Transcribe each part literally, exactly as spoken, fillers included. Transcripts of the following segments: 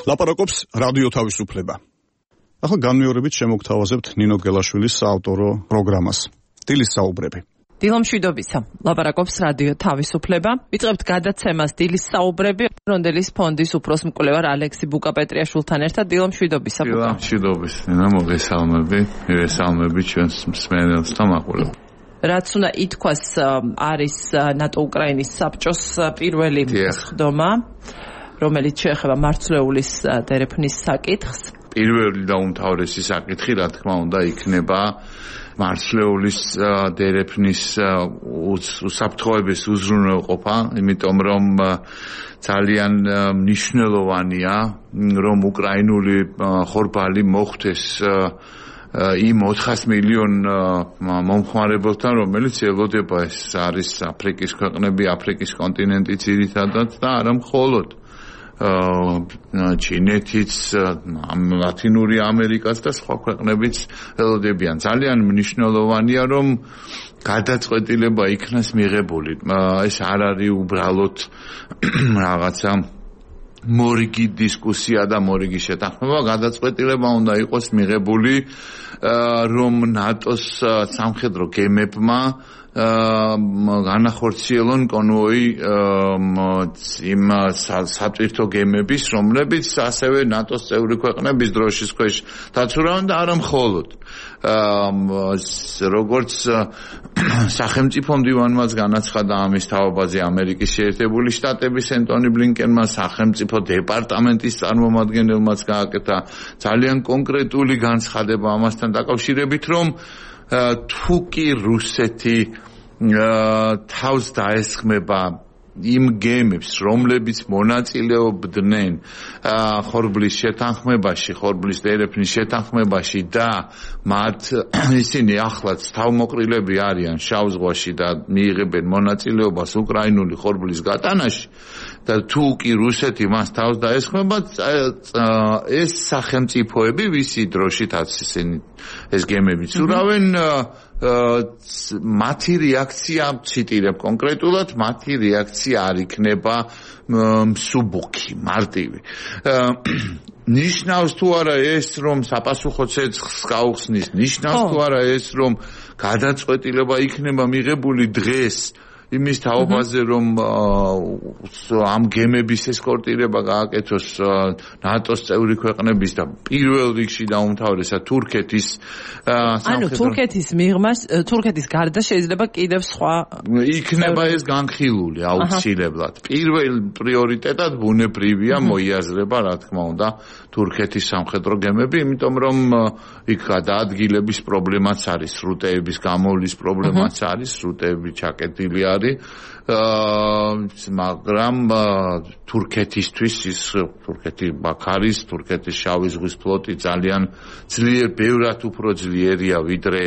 ლაპარაკობს რადიო თავისუფლება. ახლა განმეორებით შემოგთავაზებთ ნინო გელაშვილის საავტორო პროგრამას. დილის საუბრები. დილო მშვიდობისა. ლაპარაკობს რადიო თავისუფლება. ვიწყებთ გადაცემას დილის საუბრები. რონდელის ფონდის უფროს მკვლევარ ალექსი ბუკაპეტრიაშვილთან ერთად. დილო მშვიდობისა. დილო მშვიდობის. მოგესალმები. მოგესალმები ჩვენს მსმენელს და მაყურებელს. რაც უნდა ითქვას, არის ნატო-უკრაინის საბჭოს პირველი სხდომა, რომელიც შეეხება მარცვლეულის დერეფნის საკითხს. პირველი და უმთავრესი საკითხი, რა თქმა უნდა, იქნება მარცვლეულის დერეფნის უსაფრთხოების უზრუნველყოფა, იმიტომ რომ ძალიან მნიშვნელოვანია, რომ უკრაინული ხორბალი მოხვდეს იმ ოთხას მილიონ მომხმარებელთან, რომელიც ელოდება, ეს არის აფრიკის ქვეყნები, აფრიკის კონტინენტი ძირითადად და არა მხოლოდ ჩინეთიც, ლათინური ამერიკაც და სხვა ქვეყნებიც ელოდებიან. ძალიან მნიშვნელოვანია, რომ გადაწყვეტილება იქნას მიღებული. ეს არ არის უბრალოდ რაღაცა მორიგი დისკუსია და მორიგი შეთანხმება, გადაწყვეტილება უნდა იყოს მიღებული, რომ ნატოს სამხედრო გემებმა განახორციელონ კონვოი იმ სატვირთო გემების, რომლებიც ასევე ნატოს წევრი ქვეყნების დროშის ქვეშ დაცურავენ და არა მხოლოდ. როგორც სახელმწიფო მდივანმაც განაცხადა ამის თაობაზე ამერიკის შეერთებული შტატების ენტონი ბლინკენმა, სახელმწიფო დეპარტამენტის წარმომადგენელმაც გააკეთა ძალიან კონკრეტული განცხადება ამასთან დაკავშირებით, რომ თუ კი რუსეთი თავს დაესხმება იმ გემებს, რომლებიც მონაწილეობდნენ ხორბლის შეთანხმებაში, ხორბლის დერეფნის შეთანხმებაში და მათ ისინი ახლაც თავმოყრილები არიან შავ ზღვაში და მიიღებენ მონაწილეობას უკრაინული ხორბლის გატანაში და თუ კი რუსეთი მას თავს დაესხმება, ეს სახელმწიფოები, ვისი დროშითაც ისინი ეს გემები ცურავენ, მათი რეაქცია, ციტირებ კონკრეტულად, მათი რეაქცია არ იქნება მსუბუქი, მარტივი. ნიშნავს თუ არა ეს, რომ საპასუხო ცეცხლს გაუხსნის, ნიშნავს თუ არა ეს, რომ გადაწყვეტილება იქნება მიღებული დღეს იმის თაობაზე, რომ ამ გემების ესკორტირება გააკეთოს ნატოს წევრი ქვეყნების და პირველ რიგში და უმთავრესად თურქეთის ანუ თურქეთის მიღმას, თურქეთის გარდა შეიძლება კიდევ სხვა იქნება ეს განხილული აუცილებლად. პირველ პრიორიტეტად ბუნებრივია მოიაზრება, რა თქმა უნდა, თურქეთის სამხედრო გემები, იმიტომ რომ იქ გადაადგილების პრობლემაც არის, სრუტეების გამოვლის პრობლემაც არის, სრუტეები ჩაკეტილი არის. მაგრამ თურქეთისთვის ის თურქეთი ბაქარის, თურქეთის შავი ზღვის ფლოტი ძალიან ძლიერ, ბევრად უფრო ძლიერია ვიდრე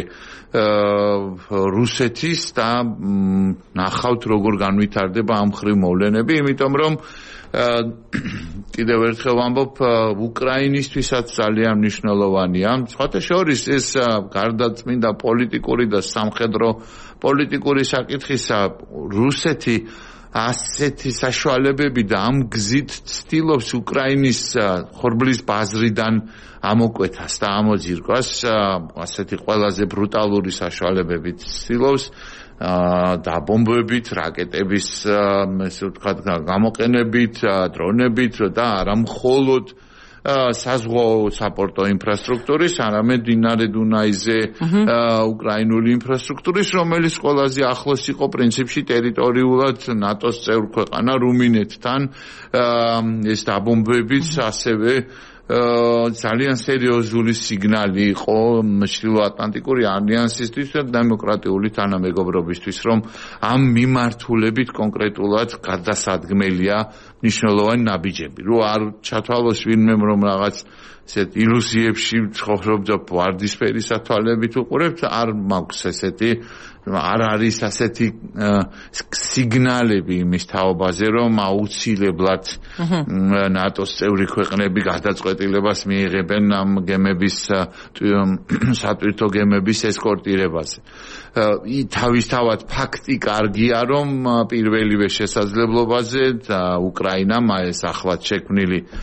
რუსეთის და ნახავთ როგორ განვითარდება ამ ხრივ მოვლენები, იმიტომ რომ კიდევ ერთხელ ვამბობ, უკრაინისთვისაც ძალიან მნიშვნელოვანია. სხვათა შორის ეს გარდაცმიდა პოლიტიკური და სამხედრო პოლიტიკური საკითხისა, რუსეთი ასეთი საშუალებები და ამ გზით ცდილობს უკრაინის ხორბლის ბაზრიდან ამოკვეთას და ამოძირკვას, ასეთი ყველაზე ბრუტალური საშუალებებით ცდილობს დაბომბებით, რაკეტების, ესე ვთქვათ, გამოყენებით, დრონებით და არა მხოლოდ საზღვაო საპორტო ინფრასტრუქტურის, არამედ მდინარე დუნაიზე უკრაინული ინფრასტრუქტურის, რომელიც ყველაზე ახლოს იყო პრინციპში ტერიტორიულად ნატოს წევრ ქვეყანა რუმინეთთან, ეს დაბომბებიც ასევე ძალიან სერიოზული სიგნალი იყო ჩრდილოატლანტიკური ალიანსისთვის და დემოკრატიული თანამეგობრობისთვის, რომ ამ მიმართულებით კონკრეტულად გადასადგმელია მნიშვნელოვანი ნაბიჯები. რო არ ჩათვალოს ვინმე, რომ რაღაც ესეთ ილუზიებში ცხოვრობ და ვარდისფერი სათვალებით უყურებთ, არ მაქვს ესეთი, არ არის ასეთი სიგნალები იმის თაობაზე, რომ აუცილებლად ნატოს წევრი ქვეყნები გადაწყვეტილებას მიიღებენ ამ გემების სატვირთო გემების ესკორტირებაზე. თავისთავად ფაქტი კარგია, რომ პირველივე შესაძლებლობაზე უკრაინამ ეს ახლად შექმნილი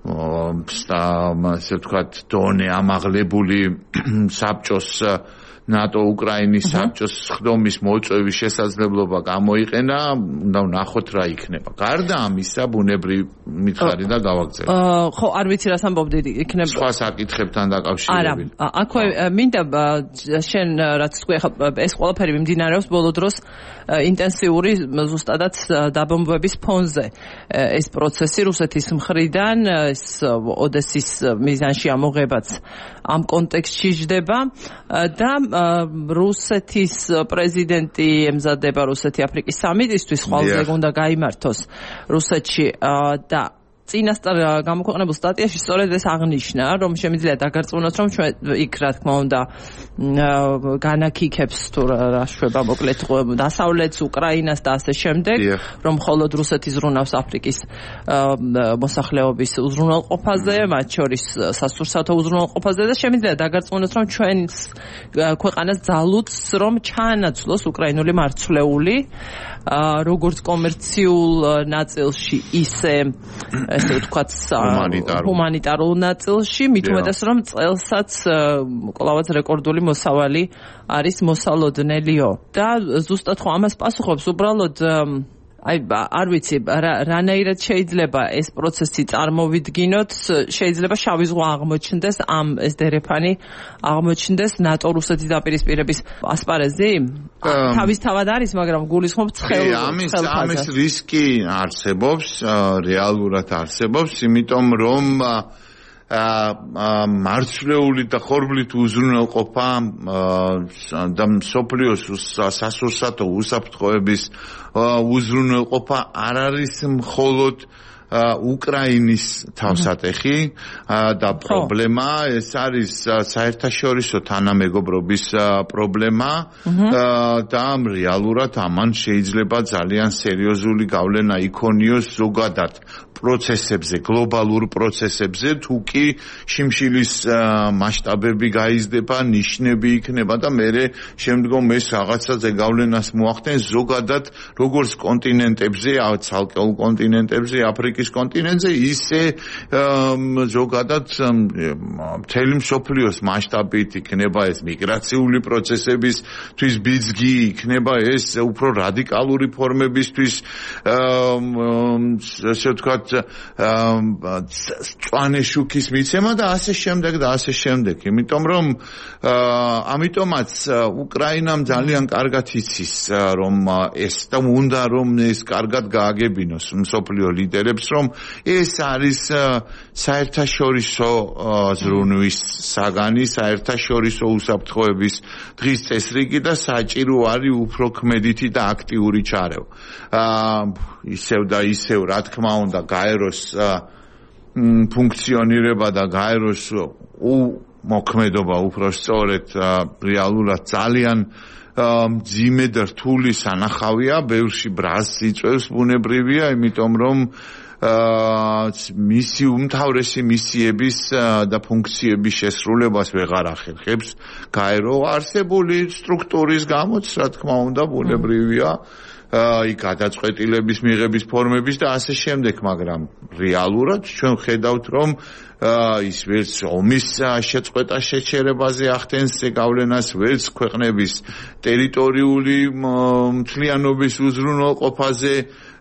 ასე ვთქვათ, დონე ამაღლებული საბჭოს ნატო უკრაინის საბჭოს ხდომის მოწვევის შესაძლებლობა გამოიყენა, უნდა ვნახოთ რა იქნება. გარდა ამისა, ბუნებრივი მითხარი და გავაგზავნე. ხო, არ ვიცი რას ამბობდი, იქნება სხვა საკითხებთან დაკავშირებით. არა, აქვე მინდა შენ რაც თქვი, ეს ყველაფერი მიმდინარეობს ბოლო დროს ინტენსიური ზუსტადაც დაბომბვების ფონზე. ეს პროცესი რუსეთის მხრიდან, ეს ოდესის მიზანში ამოღებაც ამ კონტექსტში ჯდება და რუსეთის პრეზიდენტი ემზადება რუსეთი-აფრიკის სამიტისთვის, ხვალზე უნდა გაიმართოს რუსეთში და წინასწარ გამოქვეყნებულ სტატიაში სწორედ ეს აღნიშნა, რომ შემიძლია დაგარწმუნოთ, რომ ჩვენ იქ რა თქმა უნდა განაკიქებს თუ რა შვება მოკლედ დასავლეთს, უკრაინას და ასე შემდეგ, რომ მხოლოდ რუსეთი ზრუნავს აფრიკის მოსახლეობის უზრუნველყოფაზე, მათ შორის სასურსათო უზრუნველყოფაზე და შემიძლია დაგარწმუნოთ, რომ ჩვენ ქვეყანას ძალუძს რომ ჩაანაცვლოს უკრაინული მარცვლეული, როგორც კომერციულ ნაწილში, ისე ესე ვთქვათ ჰუმანიტარულ ნაწილში, მით უმეტეს რომ წელსაც კვლავაც რეკორდული მოსავალი არის მოსალოდნელიო. და ზუსტად ხო ამას პასუხობს უბრალოდ აი არ ვიცი რანაირად შეიძლება ეს პროცესი წარმოვიდგინოთ, შეიძლება შავი ზღვა აღმოჩნდეს ამ ეს დერეფანი აღმოჩნდეს ნატო-რუსეთის დაპირისპირების ასპარეზი? თავისთავად არის, მაგრამ გულისხმობ ცხელ ამის ამის რისკი არსებობს, რეალურად არსებობს, იმიტომ რომ მარცვლეული და ხორბლით უზრუნველყოფა და მსოფლიოს სასურსათო უსაფრთხოების უზრუნველყოფა არ არის მხოლოდ უკრაინის თავსატეხი და პრობლემა, ეს არის საერთაშორისო თანამეგობრობის პრობლემა და რეალურად ამან შეიძლება ძალიან სერიოზული გავლენა იქონიოს ზოგადად პროცესებზე, გლობალურ პროცესებზე, თუ კი შიმშილის მასშტაბები გაიზრდება, ნიშნები იქნება და მერე შემდგომ ეს რაღაცაზე გავლენას მოახდენს ზოგადად როგორც კონტინენტებზე, ცალკეულ კონტინენტებზე, აფრიკის კონტინენტზე, ისე ზოგადად მთელი მსოფლიოს მასშტაბით იქნება ეს მიგრაციული პროცესებისთვის ბიძგი, იქნება ეს უფრო რადიკალური ფორმებისთვის ასე ვთქვათ წვანე შუქის მიცემა და ასე შემდეგ და ასე შემდეგ. იმიტომ რომ ამიტომაც უკრაინამ ძალიან კარგად იცის რომ ეს და უნდა რომ ეს კარგად გააგებინოს მსოფლიო ლიდერებს, რომ ეს არის საერთაშორისო ზრუნვის საგანი, საერთაშორისო უსაფრთხოების დღის წესრიგი და საჭირო არის უფრო ქმედითი და აქტიური ჩარევა. ისევ და ისევ რა თქმა უნდა გაეროს ფუნქციონირება და გაეროს მოქმედობა უფრო სწორედ რეალურად ძალიან მძიმე და რთული სანახავია, ბევრში ბრაზს იწვევს, ბუნებრივია, იმიტომ რომ მისი უმთავრესი მისიების და ფუნქციების შესრულებას ვეღარ ახერხებს გაერო არსებული სტრუქტურის გამოც, რა თქმა უნდა, ბუნებრივია აი გადაწყვეტილების მიღების ფორმების და ასე შემდეგ, მაგრამ რეალურად ჩვენ ხედავთ, რომ ის ვერც ომის შეწყვეტა შეჩერებაზე ახდენს გავლენას, ვერც ქვეყნების ტერიტორიული მთლიანობის უზრუნველყოფაზე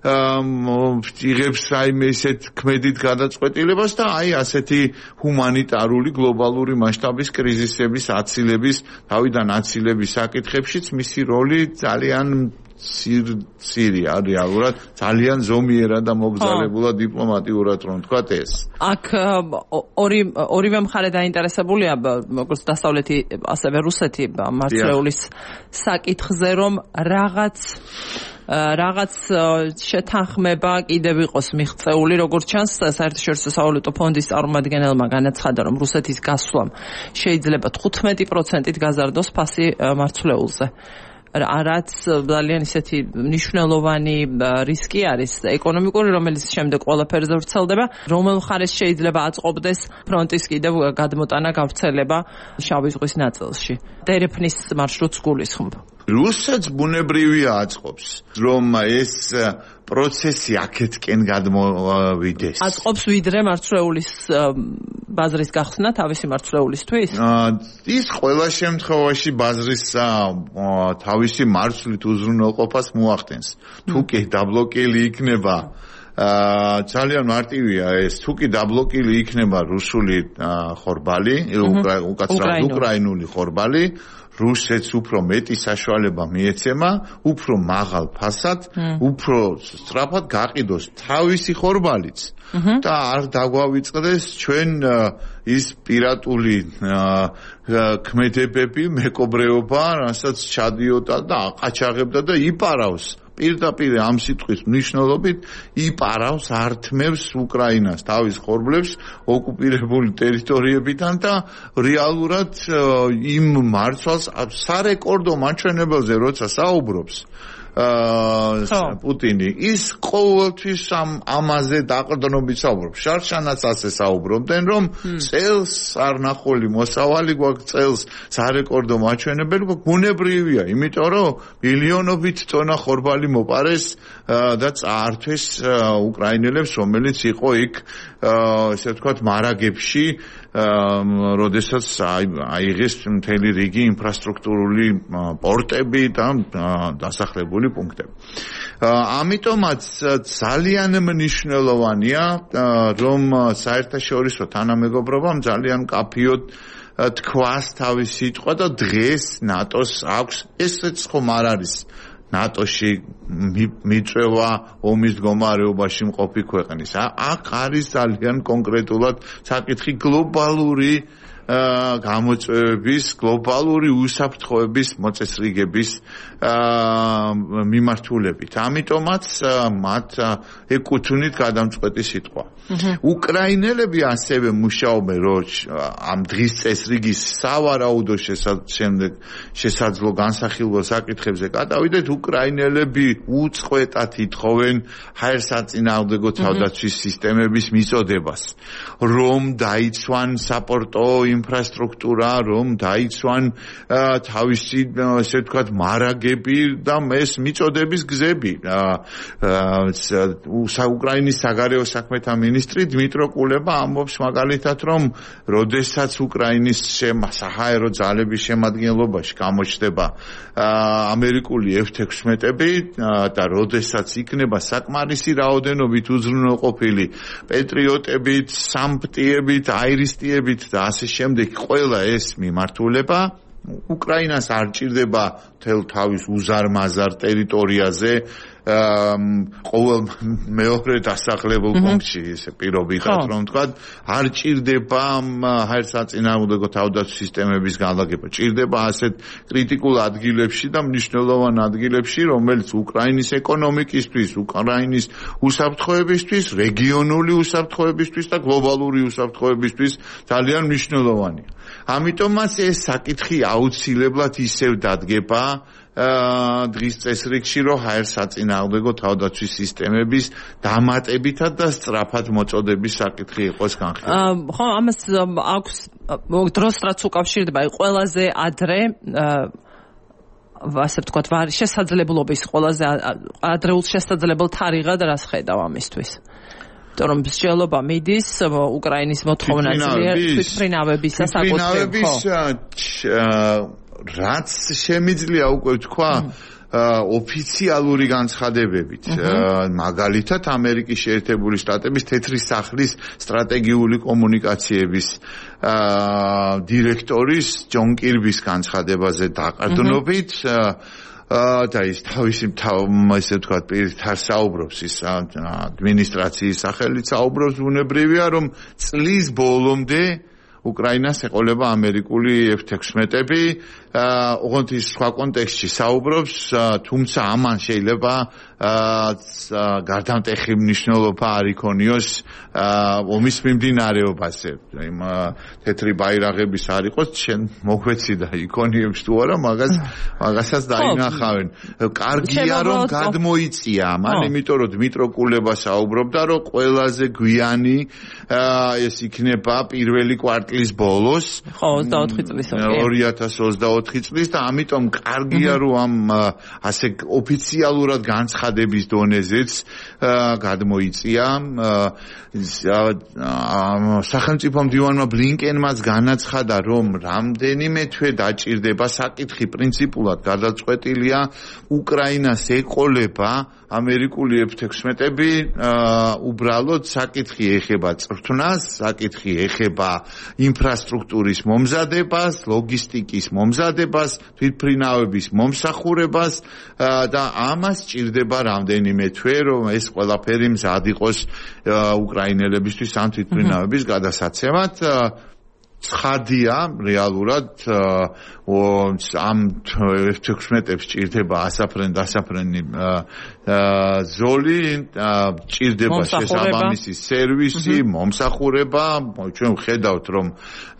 იღებს რაიმე ისეთ ქმედით გადაწყვეტილებას და აი ასეთი ჰუმანიტარული გლობალური მასშტაბის კრიზისების აცილების, თავიდან აცილების საკითხებშიც მისი როლი ძალიან სირია რეალურად, ძალიან ზომიერად და მოგზაურებულად დიპლომატიურად რომ თქვათ ეს. აქ ორი ორივე მხარე დაინტერესებულია, როგორც დასავლეთი, ასევე რუსეთი მარცვლეულის საკითხზე, რომ რაღაც რაღაც შეთანხმება კიდევ იყოს მიღწეული, როგორც ჩანს, საერთაშორისო სავალუტო ფონდის წარმომადგენელმა განაცხადა, რომ რუსეთის გასვლამ შეიძლება თხუთმეტი პროცენტით გაზარდოს ფასი მარცვლეულზე. რაც ძალიან ისეთი მნიშვნელოვანი რისკი არის ეკონომიკური, რომელიც შემდეგ ყველაფერზე ვრცელდება, რომელ მხარეს შეიძლება აწყობდეს ფრონტის კიდევ გადმოტანა, გავრცელება შავი ზღვის ნაწილში. დერეფნის მარშრუტს გულისხმობ. რუსეთს ბუნებრივია აწყობს რომ ეს პროცესი აქეთკენ გადმოვიდეს. აწყობს ვიდრე მარცვლეულის ბაზრის გახსნა თავისი მარცვლეულისთვის? ის ყველა შემთხვევაში ბაზრის თავისი მარცვლით უზრუნველყოფას მოახდენს. თუ კი დაბლოკილი იქნება ძალიან მარტივია ეს, თუ კი დაბლოკილი იქნება რუსული ხორბალი, უკაცრავად უკრაინული ხორბალი, რუსეთს უფრო მეტი საშუალება მიეცემა, უფრო მაღალ ფასად, უფრო სწრაფად გაყიდოს თავისი ხორბალიც და არ დაგვავიწყდეს ჩვენ ის პირატული ქმედებები, მეკობრეობა, რასაც ჩადიოდა და აყაჩაღებდა და იპარავს პირდაპირ ამ სიტყვის მნიშვნელობით იპარავს, ართმევს უკრაინას თავის ხორბლებს ოკუპირებული ტერიტორიებიდან და რეალურად იმ მარცვალს სარეკორდო მაჩვენებელზე როცა საუბრობს პუტინი ის ყოველთვის ამ ამაზე დაყრდნობით საუბრობს. შარშანაც ასე საუბრობდნენ, რომ წელს არ ნახული მოსავალი გვაქვს, წელს სარეკორდო მაჩვენებელი გვაქვს, ბუნებრივია, იმიტომ რომ მილიონობით ტონა ხორბალი მოპარეს და წაართვეს უკრაინელებს, რომელიც იყო იქ ესე ვთქვათ მარაგებში, როდესაც აიღეს მთელი რიგი ინფრასტრუქტურული პორტები და დასახლებული პუნქტები. ამიტომაც ძალიან მნიშვნელოვანია, რომ საერთაშორისო თანამეგობრობამ ძალიან კაფიოდ თქვას თავის სიტყვა და დღეს ნატოს აქვს, ესეც ხომ არ არის ნატოში მიწვევა ომის მდგომარეობაში მყოფი ქვეყნის. აქ არის ძალიან კონკრეტულად საკითხი გლობალური გამოწვევების, გლობალური უსაფრთხოების მოწესრიგების მიმართულებით. ამიტომაც მათ ეკუთვნით გადამწყვეტი სიტყვა. უკრაინელები ასევე მუშაობენ, რომ ამ დღის წესრიგის სავარაუდო შემდეგ შესაძლო განსახილველ საკითხებზე გადავიდეთ, უკრაინელები უწყვეტად ითხოვენ ჰაერსაწინააღმდეგო თავდაცვის სისტემების მიწოდებას, რომ დაიცვან საპორტო ინფრასტრუქტურა, რომ დაიცვან თავისი ესე ვთქვათ მარაგები და ეს მიწოდების გზები. უკრაინის საგარეო საქმეთა მინისტრი დმიტრო კულება ამბობს მაგალითად, რომ როდესაც უკრაინის საჰაერო ძალების შემადგენლობაში გამოჩნდება ამერიკული ეფ ექვსმეტები და როდესაც იქნება საკმარისი რაოდენობით უზრუნველყოფილი პეტრიოტებით, სამპტიებით, აირისტიებით და ასე შემდეგ ყველა ეს მიმართულება უკრაინას არ ჭირდება თელ თავის უზარმაზარ ტერიტორიაზე ყოველ მეორე დასახლებულ პუნქტში ესე პირობიხად რომ თქვა არ ჭირდება ჰაერსაწინააღმდეგო თავდაცვის სისტემების განლაგება, ჭირდება ასეთ კრიტიკულ ადგილებში და მნიშვნელოვან ადგილებში, რომელიც უკრაინის ეკონომიკისთვის, უკრაინის უსაფრთხოებისთვის, რეგიონული უსაფრთხოებისთვის და გლობალური უსაფრთხოებისთვის ძალიან მნიშვნელოვანია. ამიტომაც ეს საკითხი აუცილებლად ისევ დადგება დღის წესრიგში, რომ ჰაერსაწინააღმდეგო თავდაცვის სისტემების დამატებითად და სწრაფად მოწოდების საკითხი იყოს განხილული. ხო, ამას აქვს დროს რაც უკავშირდება, აი ყველაზე ადრე ასე ვთქვათ, შესაძლებლობის ყველაზე ადრეულ შესაძლებელ თარიღად რას ხედავ ამისთვის? რომ მსჯელობა მიდის უკრაინის მოთხოვნა ძლიერ თვითმფრინავების და საკუთრების რაც შემიძლია უკვე თქვა ოფიციალური განცხადებებით, მაგალითად ამერიკის შეერთებული შტატების თეთრი სახლის სტრატეგიული კომუნიკაციების დირექტორის ჯონ კირბის განცხადებაზე დაყრდნობით და ის თავისი ესე ვთქვათ პირთარ საუბრობს, ის ადმინისტრაციის სახელით საუბრობს, ბუნებრივია რომ წლის ბოლომდე უკრაინას ეყოლება ამერიკული ეფ ექვსმეტები, ოღონდ ის სხვა კონტექსტში საუბრობს, თუმცა ამან შეიძლება გარდამტეხი მნიშვნელობა არ იქონიოს ომის მიმდინარეობაზე. იმ თეთრი ბაირაღების არ იყოს, შენ მოგვეცი და იქონიებს თუ არა, მაგას მაგასაც დაინახავენ. კარგია რომ გადმოიწია ამან, იმიტომ რომ დმიტრო კულება საუბრობდა, რომ ყველაზე გვიანი ეს იქნება პირველი კვარტალი წლის ბოლოს ხო ოცდაოთხი წლის ორი ათას ოცდაოთხი წლის და ამიტომ კარგია რომ ამ ასე ოფიციალურად განცხადების დონეზეც გადმოიწია სახელმწიფო მდივანმა ბლინკენმაც განაცხადა რომ რამდენიმე თვე დაჭირდება საკითხი პრინციპულად გადაწყვეტილია უკრაინას ეყოლება ამერიკული ეფ თექვსმეტები უბრალოდ საკითხი ეხება წვრთნას, საკითხი ეხება ინფრასტრუქტურის მომზადებას, ლოგისტიკის მომზადებას, თვითმფრინავების მომსახურებას და ამას ჭირდება რამდენიმე თვე, რომ ეს ყველაფერი მზად იყოს უკრაინელებისთვის ამ თვითმფრინავების გადასაცემად. ცხადია რეალურად ამ ეფ თექვსმეტებს ჭირდება ასაფრენ დასაფრენი ზოლი, ჭირდება შესაბამისი სერვისი, მომსახურება. ჩვენ ვხედავთ რომ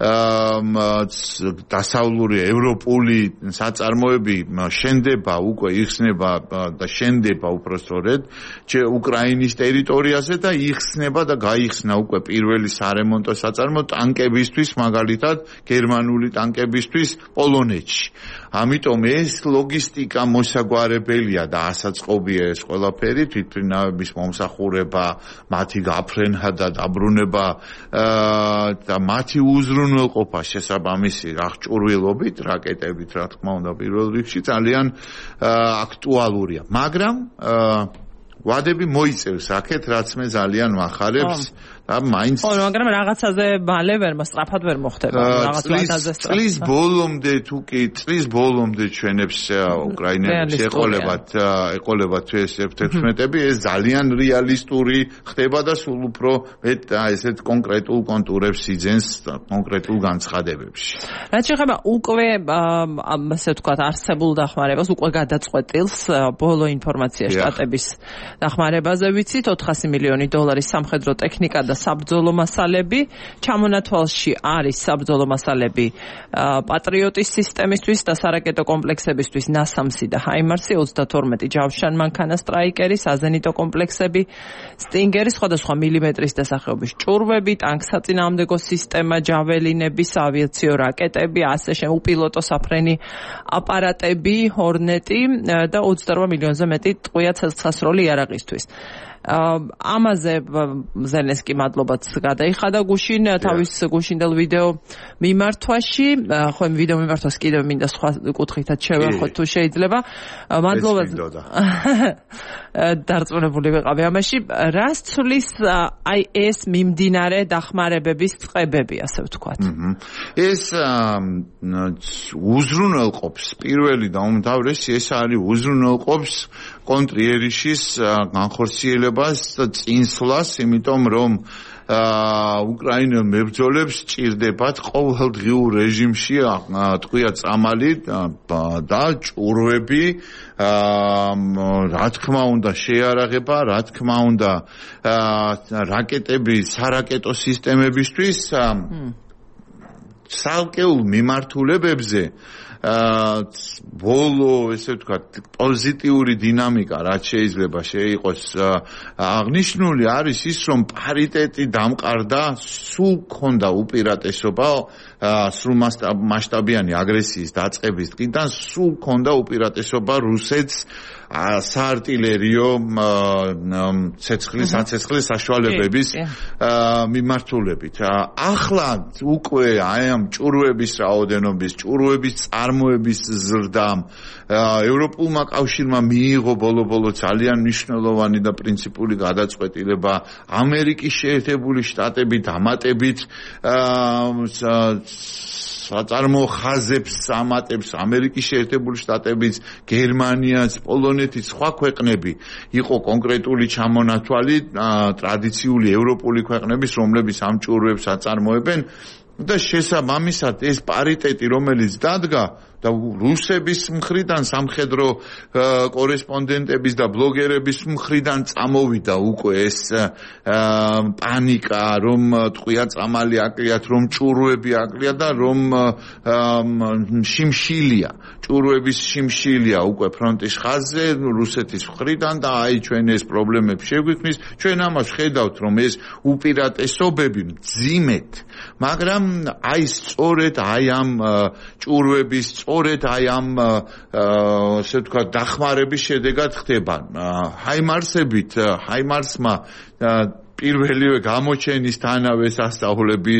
დასავლური ევროპული საწარმოები შენდება უკვე იხსნება და შენდება უпростоრედ უკრაინის ტერიტორიაზე და იხსნება და გაიხსნა უკვე პირველი სარემონტო საწარმო ტანკებისთვის, მაგალითად გერმანული ტანკებისთვის პოლონეთში. ამიტომ ეს ლოგისტიკა მოსაგვარებელია და ასაწყობია ეს ყველაფერი, თვითმფრინავების მომსახურება, მათი გაფრენა და დაბრუნება და მათი უზრუნველყოფა შესაბამისი აღჭურვილობით, რაკეტებით, რა თქმა უნდა, პირველ რიგში ძალიან აქტუალურია. მაგრამ ვადები მოიწევს აქეთ, რაც მე ძალიან ვახარებს და მაინც ხო, მაგრამ რაღაცაზე მალე ვერ სწრაფად ვერ მოხდება, რაღაც ვადაზე სწრაფად. წლის ბოლომდე თუ კი წლის ბოლომდე ჩვენებს უკრაინელებს ეყოლებათ, ეყოლებათ ეს ეფ თექვსმეტები, ეს ძალიან რეალისტური ხდება და სულ უფრო მეტ ესეთ კონკრეტულ კონტურებს იძენს კონკრეტულ განცხადებებში. რაც შეეხება უკვე ასე ვთქვათ არსებულ დახმარებას, უკვე გადაწყვეტილს ბოლო ინფორმაცია შტატების დახმარებაზე ვიცით, ოთხასი მილიონი დოლარის სამხედრო ტექნიკა და საბრძოლო მასალები, ჩამონათვალში არის საბრძოლო მასალები პატრიოტის სისტემისთვის და სარაკეტო კომპლექსებისთვის ნასამსი და ჰაიმარსი, ოცდათორმეტი ჯავშან მანქანა სტრაიკერი, საზენიტო კომპლექსები, სტინგერი, სხვადასხვა მილიმეტრის დასახელობის ჭურვები, ტანკსაწინააღმდეგო სისტემა, ჯაველინები, საავიაციო რაკეტები, ასე შემდეგ, უპილოტო საფრენი აპარატები, ჰორნეტი და ოცდარვა მილიონზე მეტი ტყვია ცეცხლსასროლი იარაღისთვის. ამაზე ზელენსკი მადლობაც გადაიხადა გუშინ თავის გუშინდელ ვიდეო მიმართვაში. ხო, იმ ვიდეო მიმართვას კიდევ მინდა სხვა კუთხითაც შევეხოთ თუ შეიძლება. მადლობაც დარწმუნებული ვიყავი ამაში. რას ცვლის აი ეს მიმდინარე დახმარებების წყებები, ასე ვთქვათ? ეს უზრუნველყოფს პირველი და უმთავრესი ეს არის უზრუნველყოფს კონტრიერიშის განხორციელებას და წინსვლას, იმიტომ რომ უკრაინელ მებრძოლებს ჭირდებათ ყოველდღიურ რეჟიმში ტყვია წამალი და ჭურვები, რა თქმა უნდა შეიარაღება, რა თქმა უნდა რაკეტები სარაკეტო სისტემებისთვის, ცალკეულ მიმართულებებზე ბოლო, ესე ვთქვათ, პოზიტიური დინამიკა, რაც შეიძლება შეიყოს აღნიშნული, არის ის, რომ პარიტეტი დამყარდა, სულ ჰქონდა უპირატესობა სრულ მასშტაბიანი აგრესიის დაწყების დღიდან, სულ ჰქონდა უპირატესობა რუსეთს საარტილერიო ცეცხლის საცეცხლე საშუალებების მიმართულებით. ახლა უკვე აი ამ ჭურვების რაოდენობის, ჭურვების წარმოების ზრდამ ევროპულმა კავშირმა მიიღო ბოლო-ბოლო ძალიან მნიშვნელოვანი და პრინციპული გადაწყვეტილება ამერიკის შეერთებული შტატები დამატებით საწარმო ხაზებს ამატებს ამერიკის შეერთებული შტატებიც, გერმანიაც, პოლონეთიც, სხვა ქვეყნები იყო კონკრეტული ჩამონათვალი ტრადიციული ევროპული ქვეყნების, რომლებიც ამ ჭურვებს აწარმოებენ და შესაბამისად ეს პარიტეტი, რომელიც დადგა, და რუსების მხრიდან სამხედრო კორესპონდენტების და ბლოგერების მხრიდან წამოვიდა უკვე ეს პანიკა, რომ ტყვია წამალი აკლიათ, რომ ჭურვები აკლიათ და რომ შიმშილია, ჭურვების შიმშილია უკვე ფრონტის ხაზზე რუსეთის მხრიდან და აი ჩვენ ეს პრობლემები შეგვიქმნის. ჩვენ ამას ხედავთ, რომ ეს უპირატესობები მძიმედ, მაგრამ აი სწორედ აი ამ ჭურვების, სწორედ აი ამ ასე ვთქვათ დახმარების შედეგად ხდება. ჰაიმარსებით, ჰაიმარსმა პირველივე გამოჩენისთანავე სასწაულები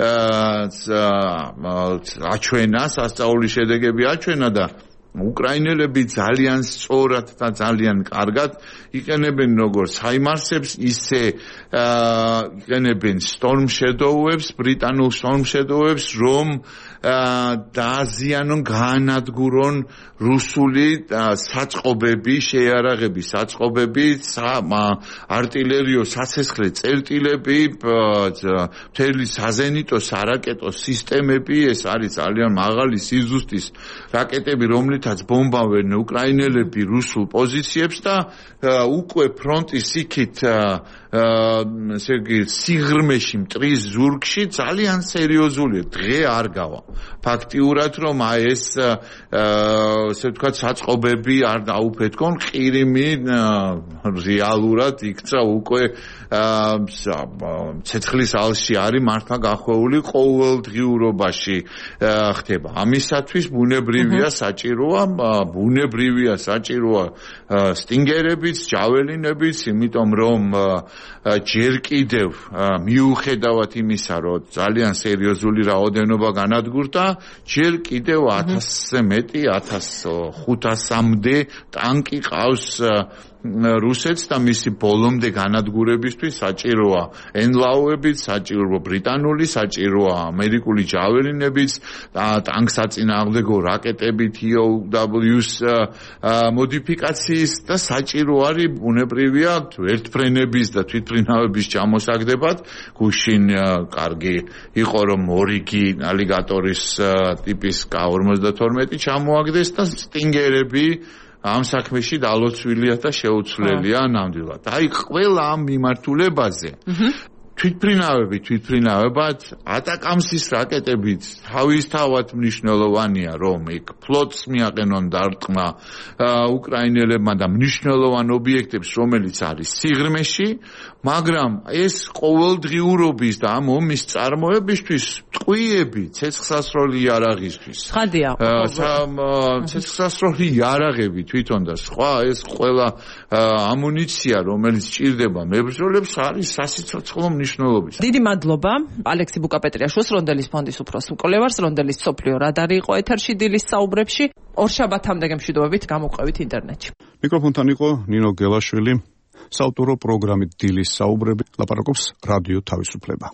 აჩვენა, სასწაულის შედეგები აჩვენა და უკრაინელები ძალიან სწორად და ძალიან კარგად იყენებენ როგორც ჰაიმარსებს, ისე იყენებენ Storm Shadow-ებს, ბრიტანულ Storm Shadow-ებს, რომ დააზიანონ, გაანადგურონ რუსული საწყობები, შეიარაღები, საწყობები, არტილერიო სასესხლე წერტილები, მთელი საზენიტო სარაკეტო სისტემები, ეს არის ძალიან მაღალი სიზუსტის რაკეტები, რომლითაც ბომბავენ უკრაინელები რუსულ პოზიციებს და უკვე ფრონტის იქით ესე იგი სიღრმეში მტრის ზურგში ძალიან სერიოზულია. დღე არ გავა. ფაქტიურად რომ აი ეს ასე ვთქვათ საწყობები არ დაუფეთქონ, ყირიმი რეალურად იქცა უკვე ცეცხლის ალში არის მართლა გახვეული ყოველდღიურობაში ხდება. ამისათვის ბუნებრივია საჭიროა, ბუნებრივია საჭიროა სტინგერებიც, ჯაველინებიც, იმიტომ რომ ჯერ კიდევ მიუხედავად იმისა, რომ ძალიან სერიოზული რაოდენობა განადგურდა, ჯერ კიდევ ათასზე მეტი, ათას ხუთასამდე ტანკი ყავს რუსეთს და მისი ბოლომდე განადგურებისთვის საჭიროა ენლაუებიც, საჭიროა ბრიტანული, საჭიროა ამერიკული ჯაველინებიც, ტანკსაწინააღმდეგო რაკეტები T O W-ს მოდიფიკაციის და საჭირო არის ბუნებრივია ერთფრენების და თვითმფრინავების ჩამოსაგდებად. გუშინ კარგი იყო რომ ორიგი ალიგატორის ტიპის K ორმოცდათორმეტი ჩამოაგდეს და სტინგერები ამ საქმეში დალოცვილია და შეუცვლელია ნამდვილად. აი ყველა ამ მიმართულებაზე თვითმფრინავები, თვითმფრინავებად, ატაკამსის რაკეტებით თავისთავად მნიშვნელოვანია, რომ იქ ფლოტს მიაყენონ დარტყმა უკრაინელებმა და მნიშვნელოვან ობიექტებს, რომელიც არის სიღრმეში, მაგრამ ეს ყოველდღიურობის და ამ ომის წარმოებისთვის ტყვიები ცეცხლსასროლი იარაღისთვის. ხადია. ცეცხლსასროლი იარაღები თვითონ და სხვა ეს ყველა ამუნიცია, რომელიც ჭირდება მებრძოლებს, არის სასიცოცხლო მნიშვნელობის. დიდი მადლობა ალექსი ბუკაპეტრიაშვილს, რონდელის ფონდის უფროს მკვლევარს, რონდელის სოფლიო რადარი იყო ეთერში დილის საუბრებში. ორშაბათამდე გემშვიდობებით გამოყვებით ინტერნეტში. მიკროფონთან იყო ნინო გელაშვილი. საავტორო პროგრამით დილის საუბრები ლაპარაკობს რადიო თავისუფლება.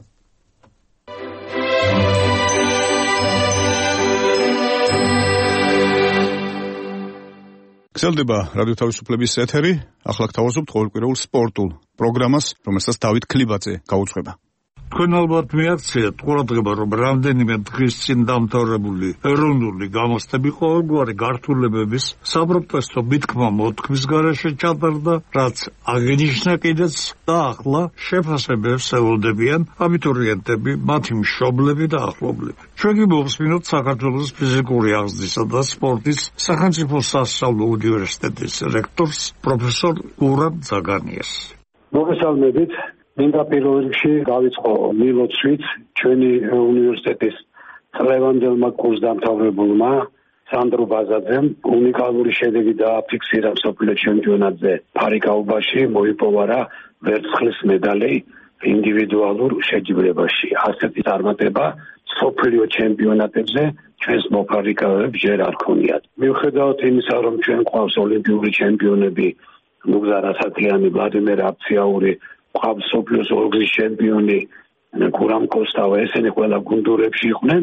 გრძელდება რადიო თავისუფლების ეთერი. ახლა გთავაზობთ ყოველკვირეულ სპორტულ პროგრამას, რომელსაც დავით ქლიბაძე გაუძღვება. თქვენ ალბათ მიაქციეთ ყურადღება, რომ რამდენიმე დღის წინ დამთავრებული ეროვნული გამოცდები ყოველგვარი გართულებების საპროტესტო მითქმა მოთქმის გარეშე ჩატარდა, რაც აღინიშნა კიდეც და ახლა შეფასებებს ელოდებიან აბიტურიენტები, მათი მშობლები და ახლობლები. ჩვენ მოვსმინოთ საქართველოს ფიზიკური აღზრდისა და სპორტის სახელმწიფო სასწავლო უნივერსიტეტის რექტორს პროფესორ გურამ ძაგანიას. მოგესალმებით. მინდა პირველ რიგში გავიწყო მილოცვით ჩვენი უნივერსიტეტის წლევანდელმა კურსდამთავრებულმა სანდრო ბაზაძემ უნიკალური შედეგი დააფიქსირა მსოფლიო ჩემპიონატზე ფარიკაობაში, მოიპოვა რა ვერცხლის медали ინდივიდუალურ შეჯიბრებაში. ასეთი წარმატება მსოფლიო ჩემპიონატებზე ჩვენს მოფარიკავებს ჯერ არ ქონიათ. მიუხედავად იმისა, რომ ჩვენ ყავს ოლიმპიური ჩემპიონები ნუგზარ ასათიანი, ვლადიმერ აფციაური, ყავს სოფლიოს ორგზის ჩემპიონი გურამ კოსტავა, ესენი ყველა გუნდურებში იყვნენ,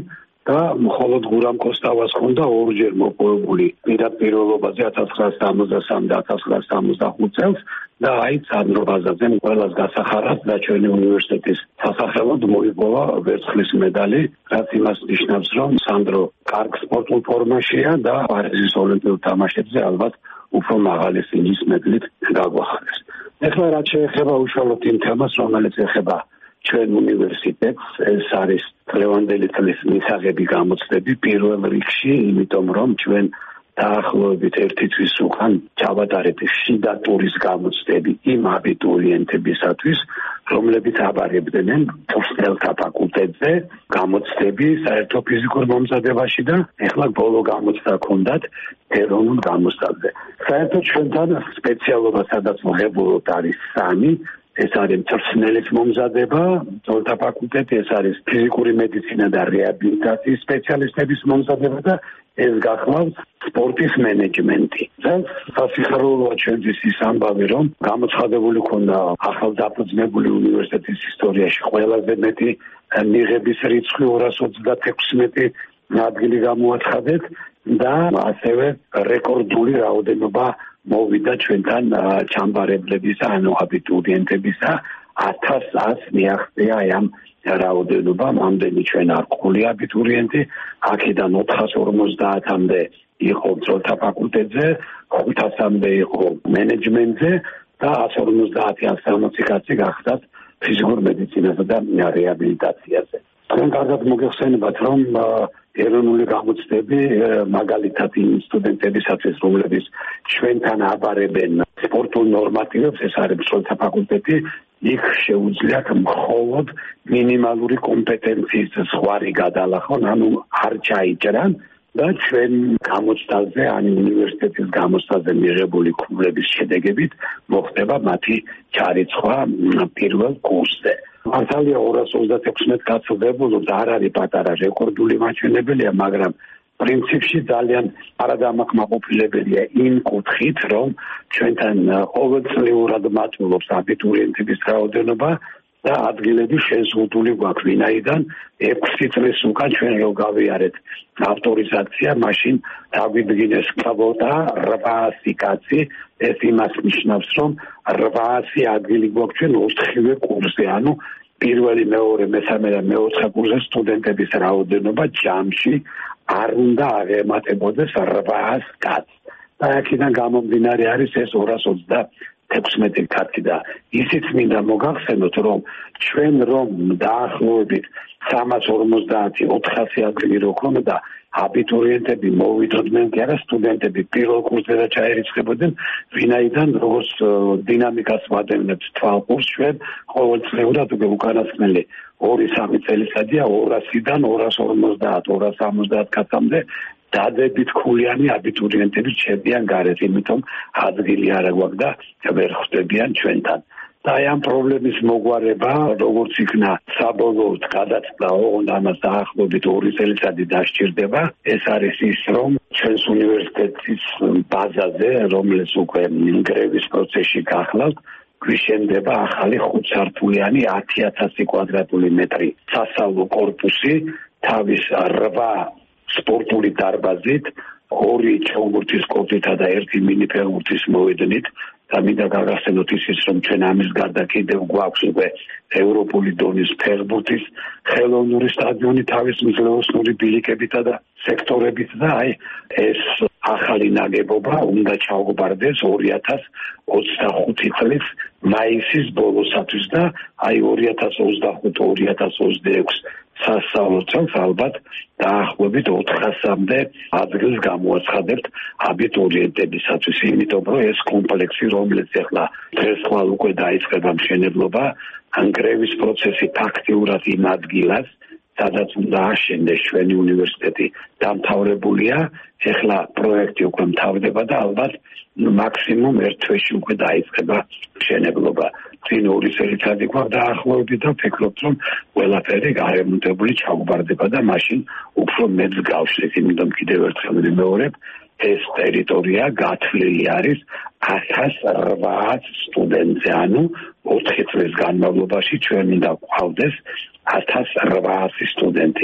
და მხოლოდ გურამ კოსტავას ჰქონდა ორჯერ მოპოვებული პირადპირველობაზე ათას ცხრაასი ორმოცდასამი და ათას ცხრაასი ორმოცდახუთი წელს და აი სანდრო ბაზაძემ ყველას გასახარად და ჩვენი უნივერსიტეტის სასახელოდ მოიპოვა ვერცხლის медали, რაც იმას ნიშნავს, რომ სანდრო კარგ სპორტულ ფორმაშია და პარიზის ოლიმპიურ თამაშებზე ალბათ უფრო მაღალი სინჯის მედლით გაგვახარეს. ეხლა რაც შეეხება უშუალოდ იმ თემას, რომელიც ეხება ჩვენ უნივერსიტეტს, ეს არის დღევანდელი წლის მისაღები გამოცდები პირველ რიგში, იმიტომ რომ ჩვენ დაახლოებით ერთი თვის უკან ჩავატარეთ შიდა ტურის გამოცდები იმ აბიტურიენტებისათვის, რომლებიც აბარებდნენ თურქელთა ფაკულტეტზე გამოცდები საერთო ფიზიკურ მომზადებაში და ეხლა ბოლო გამოცდა ჰქონდათ ეროვნულ გამოცდაზე. საერთოდ ჩვენთან სპეციალობა, სადაც ვღებულობთ, არის სამი. ეს არის მწვრთნელის მომზადება, ძველთა ფაკულტეტი, ეს არის ფიზიკური მედიცინა და რეაბილიტაციის სპეციალისტების მომზადება და ეს გახლავს სპორტის მენეჯმენტი. ძალიან სასიხარულოა ჩვენთვის ის ამბავი, რომ გამოცხადებული ქონდა ახალდაფუძნებული უნივერსიტეტის ისტორიაში ყველაზე მეტი მიღების რიცხვი ორას ოცდათექვსმეტი ადგილი გამოაცხადეთ და ასევე რეკორდული რაოდენობა მოვიდა ჩვენთან ჩამბარებლებისა, ანუ აბიტურიენტებისა ათას ასს მიაღწია ამ რაოდენობამ. ამდენი ჩვენ არ გქონია აბიტურიენტი, აქედან ოთხას ორმოცდაათამდე იყო ძველთა ფაკულტეტზე, ხუთასამდე იყო მენეჯმენტზე და ასს ორმოცდაათი ასს სამოცი კაცი გახდათ ფიზიკურ მედიცინასა და რეაბილიტაციაზე. თქვენ კარგად მოგეხსენებათ, რომ ეროვნული გამოცდები მაგალითად იმ სტუდენტებისათვის, რომლებიც ჩვენთან აბარებენ სპორტულ ნორმატივებს, ეს არის მსხვერპლთა ფაკულტეტი, იქ შეუძლიათ მხოლოდ მინიმალური კომპეტენციის ზღვარი გადალახონ, ანუ არ ჩაიჭრან და ჩვენ გამოცდაზე, ანუ უნივერსიტეტის გამოცდაზე მიღებული ქულების შედეგებით მოხდება მათი ჩარიცხვა პირველ კურსზე. მართალია ორას ოცდათექვსმეტი კაცი ვღებულობთ, არ არის პატარა რეკორდული მაჩვენებელია, მაგრამ პრინციპში ძალიან არადამაკმაყოფილებელია იმ კუთხით, რომ ჩვენთან ყოველწლიურად მატულობს აბიტურიენტების რაოდენობა და ადგილები შეზღუდული გვაქვს, ვინაიდან ექვსი წლის უკან ჩვენ რო გავიარეთ ავტორიზაცია, მაშინ დაგვიდგინეს კვოტა რვაასი კაცი, ეს იმას ნიშნავს, რომ რვაასი ადგილი გვაქვს ჩვენ ოთხივე კურსზე, ანუ პირველი, მეორე, მესამე და მეოთხე კურსზე სტუდენტების რაოდენობა ჯამში არ უნდა აღემატებოდეს რვაასს კაცს. და აქედან გამომდინარე არის ეს ორას ოცდათექვსმეტი კაცი და ისიც მინდა მოგახსენოთ, რომ ჩვენ რომ დაახლოებით სამას ორმოცდაათი ოთხასი ადგილი რო ქონოდა, აბიტურიენტები მოვიდოდნენ კი არა, სტუდენტები პირველ კურსზე და ჩაერიცხებოდნენ, ვინაიდან როგორც დინამიკას ვადევნებთ თვალყურს ჩვენ ყოველწლიურად უკანასკნელი ორი სამი წელიწადია ორასიდან ორას ორმოცდაათ, ორას სამოცდაათ კაცამდე დადებით ქულიანი აბიტურიენტები ჩერდიან გარეთ, იმიტომ ადგილი არ გვაქვს და ვერ ხვდებიან ჩვენთან. და აი ამ პრობლემის მოგვარება, როგორც იქნა საბოლოოდ გადაწყვეტა, ოღონდ ამას დაახლოებით ორი წელიწადი დასჭირდება. ეს არის ის, რომ ჩვენს უნივერსიტეტის ბაზაზე, რომელიც უკვე ინგრევის პროცესში გახლავთ, გვიშენდება ახალი ხუთსართულიანი ათი ათასი კვადრატული მეტრი სასწავლო კორპუსი, თავის რვა სპორტული დარბაზით, ორი ჩოგბურთის კორტითა და ერთი მინი ფეხბურთის მოედნით. და მინდა გაგახსენოთ ისიც, რომ ჩვენ ამის გარდა კიდევ გვაქვს უკვე ევროპული დონის ფეხბურთის ხელოვნური სტადიონი თავის მსგავსნური ბილიკებითა და სექტორებით და აი ეს ახალი ნაგებობა უნდა ჩაუყბარდეს ორი ათას ოცდახუთი წლის მაისის ბოლოსათვის და აი ორი ათას ოცდახუთი ორი ათას ოცდაექვსი სასწავლო წელს ალბათ დაახლოებით ოთხასამდე ადგილს გამოაცხადებთ აბიტურიენტებისათვის, იმიტომ რომ ეს კომპლექსი, რომელიც ახლა დღესხვალ უკვე დაიწყება მშენებლობა, გრევის პროცესი ფაქტიურად იმ ადგილას, სადაც უნდა აშენდეს ჩვენი უნივერსიტეტი, დამთავრებულია. ეხლა პროექტი უკვე მთავრდება და ალბათ მაქსიმუმ ერთ თვეში უკვე დაიწყება მშენებლობა. წინ ორი წელიწადი გვაქვს დაახლოებით და ვფიქრობთ, რომ ყველაფერი გარემონტებული ჩაუყბარდება და მაშინ უფრო მეტ გავშლით, იმიტომ კიდევ ერთხელ ვიმეორებ, ეს ტერიტორია გათვლილი არის ათას რვაას სტუდენტზე, ანუ ოთხი წლის განმავლობაში ჩვენ მინდა გვყავდეს ათას რვაასი სტუდენტი.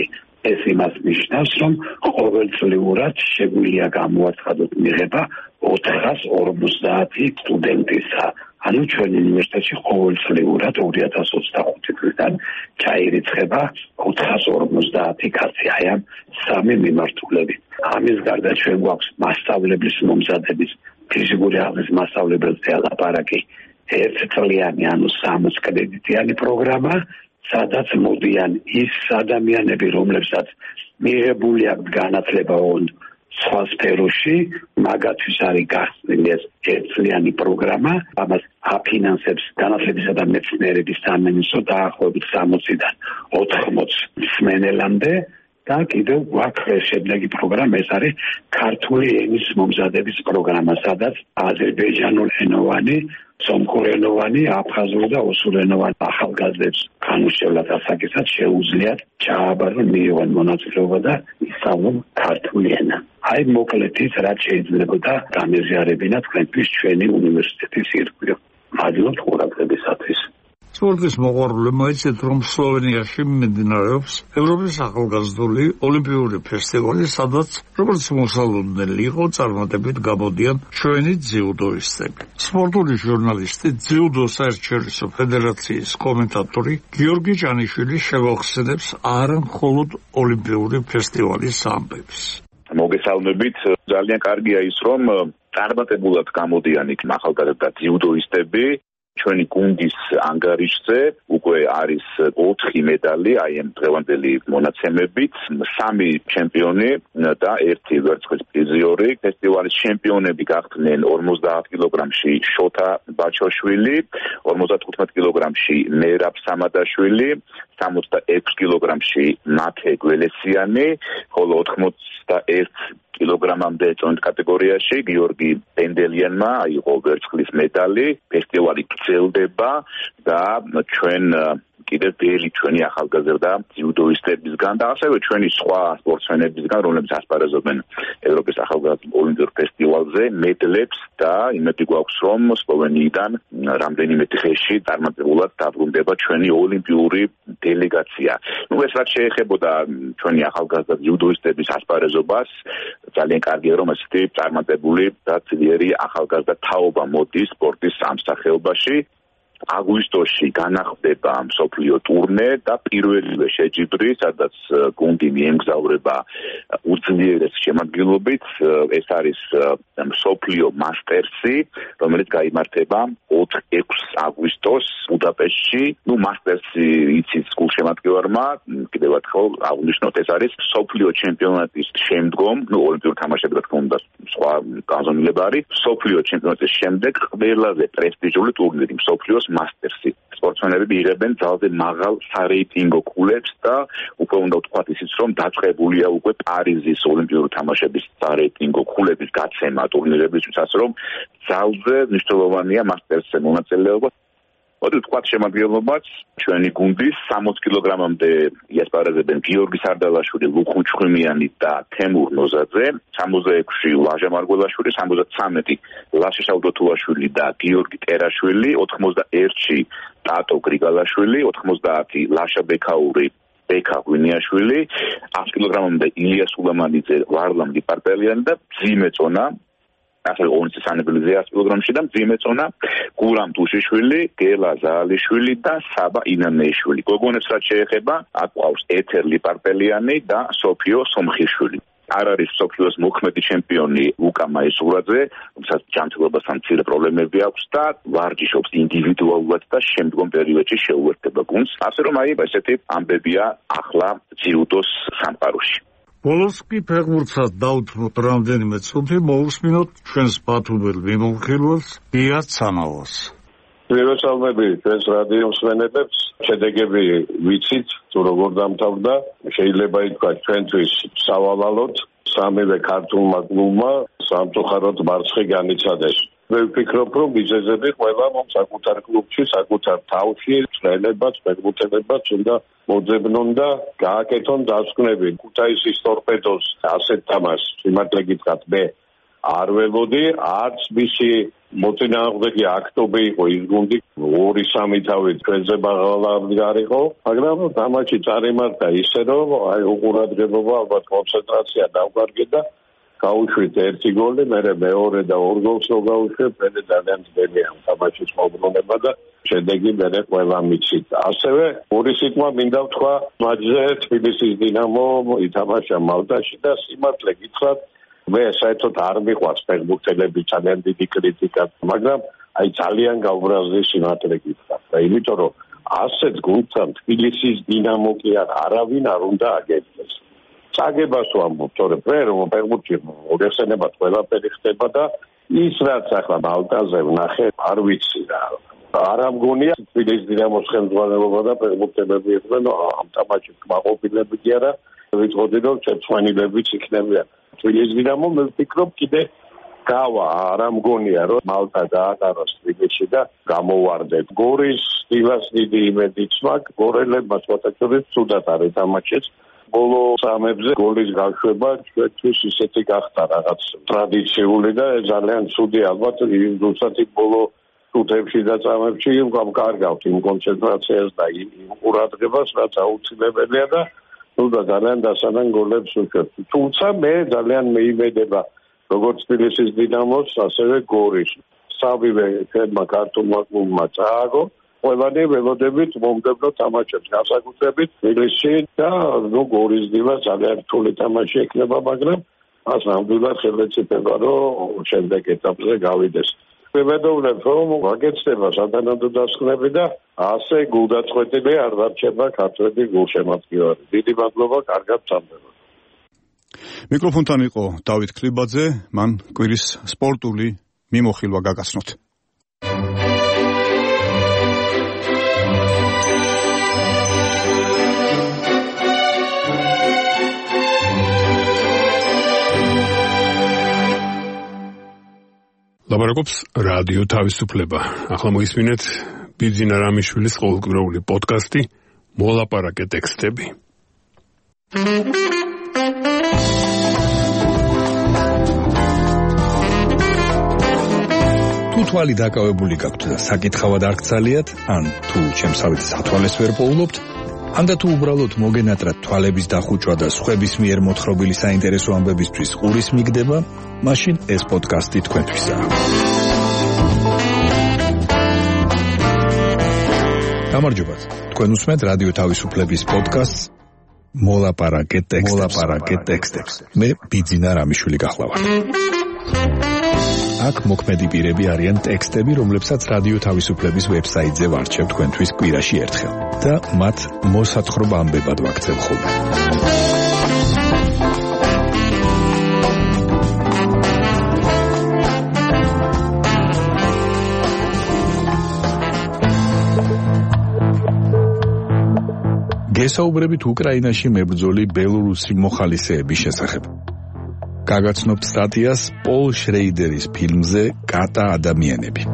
ეს იმას ნიშნავს, რომ ყოველწლიურად შეგვიძლია გამოაცხადოთ მიღება ოთხას ორმოცდაათი სტუდენტისა. ანუ ჩვენ უნივერსიტეტში ყოველწლიურად ორი ათას ოცდახუთი წლიდან ჩაირიცხება ოთხას ორმოცდაათი კაცი, აი ამ სამი მიმართულებით. ამის გარდა ჩვენ გვაქვს მასწავლებლის მომზადების ფიზიკური აღზრდის მასწავლებელზე ლაპარაკი ერთწლიანი, ანუ სამოცი კრედიტიანი პროგრამა, სადაც მოდიან ის ადამიანები, რომლებსაც მიღებული აქვს განათლება სხვა სფეროში, მაგათთვის არის გახსნილი ეს ერთწლიანი პროგრამა, ამას აფინანსებს განათლებისა და მეცნიერების სამინისტრო დაახლოებით სამოციდან ოთხმოც მსმენელამდე და კიდევ გვაქვს შემდეგი პროგრამა, ეს არის ქართული ენის მომზადების პროგრამა, სადაც აზერბაიჯანულენოვანი, სომხურენოვანი, აფხაზური და ოსურენოვანი ახალგაზრდებს განუშევლად ასაკისად შეუძლიათ ჩააბარონ, მიიღონ მონაწილეობა და ისწავლონ ქართული ენა. აი მოკლედ ის რაც შეიძლებოდა გამეზიარებინა თქვენთვის ჩვენი უნივერსიტეტის ირგვლივ. მადლობთ ყურადღებისათვის. სპორტის მოყვარულებმა იცით, რომ სლოვენიაში მიმდინარეობს ევროპის ახალგაზრდული ოლიმპიური ფესტივალი, სადაც როგორც მოსალოდნელი იყო, წარმატებით გამოდიან ჩვენი ძიუდოისტები. სპორტული ჟურნალისტი, ძიუდო საერთაშორისო ფედერაციის კომენტატორი გიორგი ჭანიშვილი შევახსენებს არა მხოლოდ ოლიმპიური ფესტივალის ამბებს. მოგესალმებით, ძალიან კარგია ის, რომ წარმატებულად გამოდიან იქ ახალგაზრდა ძიუდოისტები. ჩვენი გუნდის ანგარიშზე უკვე არის ოთხი медали, აი ამ დღევანდელი მონაცემებით, სამი ჩემპიონი და ერთი ვერცხლის პრიზიორი. ფესტივალის ჩემპიონები გახდნენ ორმოცდაათ კილოგრამში შოთა ბაჩოშვილი, ორმოცდათხუთმეტ კილოგრამში მერაბ სამადაშვილი, სამოცდაექვსი კილოგრამში მათე გველესიანი, ხოლო ოთხმოცდაერთ კილოგრამამდე წონით კატეგორიაში გიორგი პენდელიანმა აიღო ვერცხლის медали. ფესტივალი გრძელდება და ჩვენ კიდევ ბევრი ჩვენი ახალგაზრდა ძიუდოისტებისგან და ასევე ჩვენი სხვა სპორტსმენებისგან, რომლებიც ასპარეზობენ ევროპის ახალგაზრდა ოლიმპიურ ფესტივალზე, მედლებს და იმედი გვაქვს, რომ სლოვენიიდან რამდენიმე დღეში წარმატებულად დაბრუნდება ჩვენი ოლიმპიური დელეგაცია. ნუ ეს რაც შეეხებოდა ჩვენი ახალგაზრდა ძიუდოისტების ასპარეზობას, ძალიან კარგია, რომ ესეთი წარმატებული და ძლიერი ახალგაზრდა თაობა მოდის სპორტის ამ სახეობაში. აგვისტოში განახდება მსოფლიო ტურნე და პირველივე შეჯიბრი, სადაც გუნდი მიემგზავრება უძლიერეს შემადგენლობით. ეს არის მსოფლიო მასტერსი, რომელიც გაიმართება ოთხ-ექვსი აგვისტოს ბუდაპეშტში. ნუ მასტერსი იცის გულშემატკივარმა, კიდევ ერთხელ აღვნიშნოთ, ეს არის მსოფლიო ჩემპიონატის შემდგომ, ნუ ოლიმპიურ თამაშებზე რა თქმა უნდა სხვა განზომილება არის, მსოფლიო ჩემპიონატის შემდეგ ყველაზე პრესტიჟული ტურნირი მსოფლიოს მასტერსი. სპორტსმენები იღებენ ძალზე მაღალ სარეიტინგო ქულებს და უკვე უნდა ვთქვათ ისიც, რომ დაწყებულია უკვე პარიზის ოლიმპიური თამაშების სარეიტინგო ქულების გაცემა ტურნირებისთვის, ასე რომ ძალზე მნიშვნელოვანია მასტერსზე მონაწილეობა. მოდი ვთქვათ შემადგენლობაც, ჩვენი გუნდის სამოცი კილოგრამამდე იასპარეზებენ გიორგი სარდალაშვილი, ლუხუ ჩხვიმიანი და თემურ ნოზაძე, სამოცდაექვსი ლაჟა მარგველაშვილი, სამოცდათვრამეტი ლაშა შავდოთულაშვილი და გიორგი ტერაშვილი, ოთხმოცდაერთში ტატო გრიგალაშვილი, ოთხმოცდაათი ლაშა ბექაური, ბექა ღვინიაშვილი, ათი კილოგრამამდე ილია სულამანიძე, ვარლამ ლიპარტელიანი და მძიმე წონა ასე ონცი სანებელზე ათი კილოგრამში და მძიმე წონა გურამ დუშიშვილი, გელა ზაალიშვილი და საბა ინანეიშვილი. გოგონებს რაც შეეხება, აქ ყავს ეთერ ლიპარტელიანი და სოფიო სომხიშვილი. არ არის სოფიოს მოქმედი ჩემპიონი ლუკა მაისურაძე, რომელსაც ჯანმრთელობასთან მცირე პრობლემები აქვს და ვარჯიშობს ინდივიდუალურად და შემდგომ პერიოდში შეუერთდება გუნდს. ასე რომ აი ესეთი ამბებია ახლა ძიუდოს სამყაროში. ბოლოს კი ფეხბურთსაც დავუთმოთ რამდენიმე წუთი, მოვუსმინოთ ჩვენს ბათუმელ მიმოხილველს გია ცანავას. მოგესალმები ჩვენს რადიო მსმენელებს, შედეგები ვიცით თუ როგორ დამთავრდა, შეიძლება ითქვას ჩვენთვის სავალალოდ სამივე ქართულმა კლუბმა სამწუხაროდ მარცხი განიცადეს. მე ვფიქრობ, რომ მიზეზები ყველა საკუთარ კლუბში, საკუთარ თავში, წვრილებაც, ფეხბურთელებაც უნდა მოძებნონ და გააკეთონ დასკვნები. ქუთაისის ტორპედოს ასეთ თამაშს სიმართლე გითხრათ მე არ ველოდი, არც მისი მოწინააღმდეგე აქტობი იყო ის გუნდი ორი სამი თავით ჩვენზე ბაღალავდარიყო, მაგრამ თამაში წარიმართა ისე რომ აი უყურადღებობა ალბათ კონცენტრაცია დავკარგე და გაუშვით ერთი გოლი, მერე მეორე და ორ გოლს რო გაუშვებ, მე ძალიან ძნელია თამაშის მოbrunება და შედეგი მერე ყველა მიცით. ასევე ორი სიტყვა მინდა ვთქვა მატჩზე თბილისის დინამო ითამაშა მალტაში და სიმართლე გითხრათ მე საერთოდ არ მიყვარს ფეხბურთელები ძალიან დიდი კრიტიკა, მაგრამ აი ძალიან გაუბრაზდი სიმართლე გითხრათ. და იმიტომ რომ ასეთ გუნდთან თბილისის დინამო კი არავინ არ უნდა აგებდეს. წაგებას ვამბობ, თორე მე რომ ფეხბურთში მოიხსენებათ ყველაფერი ხდება და ის რაც ახლა მალტაზე ვნახე, არ ვიცი რა. არ ამგონია თბილისის დინამოს ხელმძღვანელობა და ფეხბურთელები იყვნენ ამ თამაშის კმაყოფილები კი არა, ვიტყოდი რომ ჩერცვენილებიც იქნებიან. თბილისის დინამო მე ვფიქრობ კიდე გავა, არ ამგონია რომ მალტა გაატაროს თბილისში და გამოვარდეთ. გორის სტილას დიდი იმედიც მაქვს, გორელებმა სხვათაშორის ცუდად არ ეთამაშეს. ბოლო სამებზე გოლის გაშვება ჩვენთვის ისეთი გახდა რაღაც ტრადიციული და ძალიან ცუდი ალბათ ზუსტად ბოლო შუტებში და წამებში გამკარგავთ იმ კონცენტრაციას და იმ ყურადღებას რაც აუცილებელია და ნუ და ძალიან დასანან გოლებს უშვებთ. თუმცა მე ძალიან მეიმედება როგორც თბილისის დინამოს, ასევე გორის. სამივე ჩვენმა ქართულმა კლუბმა წააგო ყველანი ველოდებით მომდევნო თამაშებს განსაკუთრებით თბილისში და ნუ გორის დილა ძალიან რთული თამაში ექნება, მაგრამ მას ნამდვილად ხელეწიფება რომ შემდეგ ეტაპზე გავიდეს. ვიმედოვნებ რომ გაგეცდება სათანადო დასკვნები და ასე გულდაწყვეტილი არ დარჩება ქართველი გულშემატკივარი. დიდი მადლობა, კარგად ვწამდებოდ. მიკროფონთან იყო დავით ქლიბაძე, მან კვირის სპორტული მიმოხილვა გაგაცნოთ. ლაბარაკობს რადიო თავისუფლება. ახლა მოისმინეთ ბიძინა რამიშვილის ყოველკვირეული პოდკასტი მოლაპარაკე ტექსტები. თუ თვალი დაკავებული გაქვთ და საკითხავად არ გცალიათ, ან თუ ჩემსავით სათვალეს ვერ პოულობთ, ან და თუ უბრალოდ მოგენატრათ თვალების დახუჭვა და სხვების მიერ მოთხრობილი საინტერესო ამბებისთვის ყურის მიგდება, მაშინ ეს პოდკასტი თქვენთვისაა. გამარჯობათ. თქვენ უსმენთ რადიო თავისუფლების პოდკასტს მოლაპარაკე ტექსტებს. მე ბიძინა რამიშვილი გახლავართ. აქ მოქმედი პირები არიან ტექსტები, რომლებსაც რადიო თავისუფლების ვებსაიტზე ვარჩევ თქვენთვის კვირაში ერთხელ და მათ მოსათხრობ ამბებად ვაქცევ ხოლმე. გესაუბრებით უკრაინაში მებრძოლი ბელორუსი მოხალისეების შესახებ. გაგაცნობთ სტატიას პოლ შრეიდერის ფილმზე კატა ადამიანები.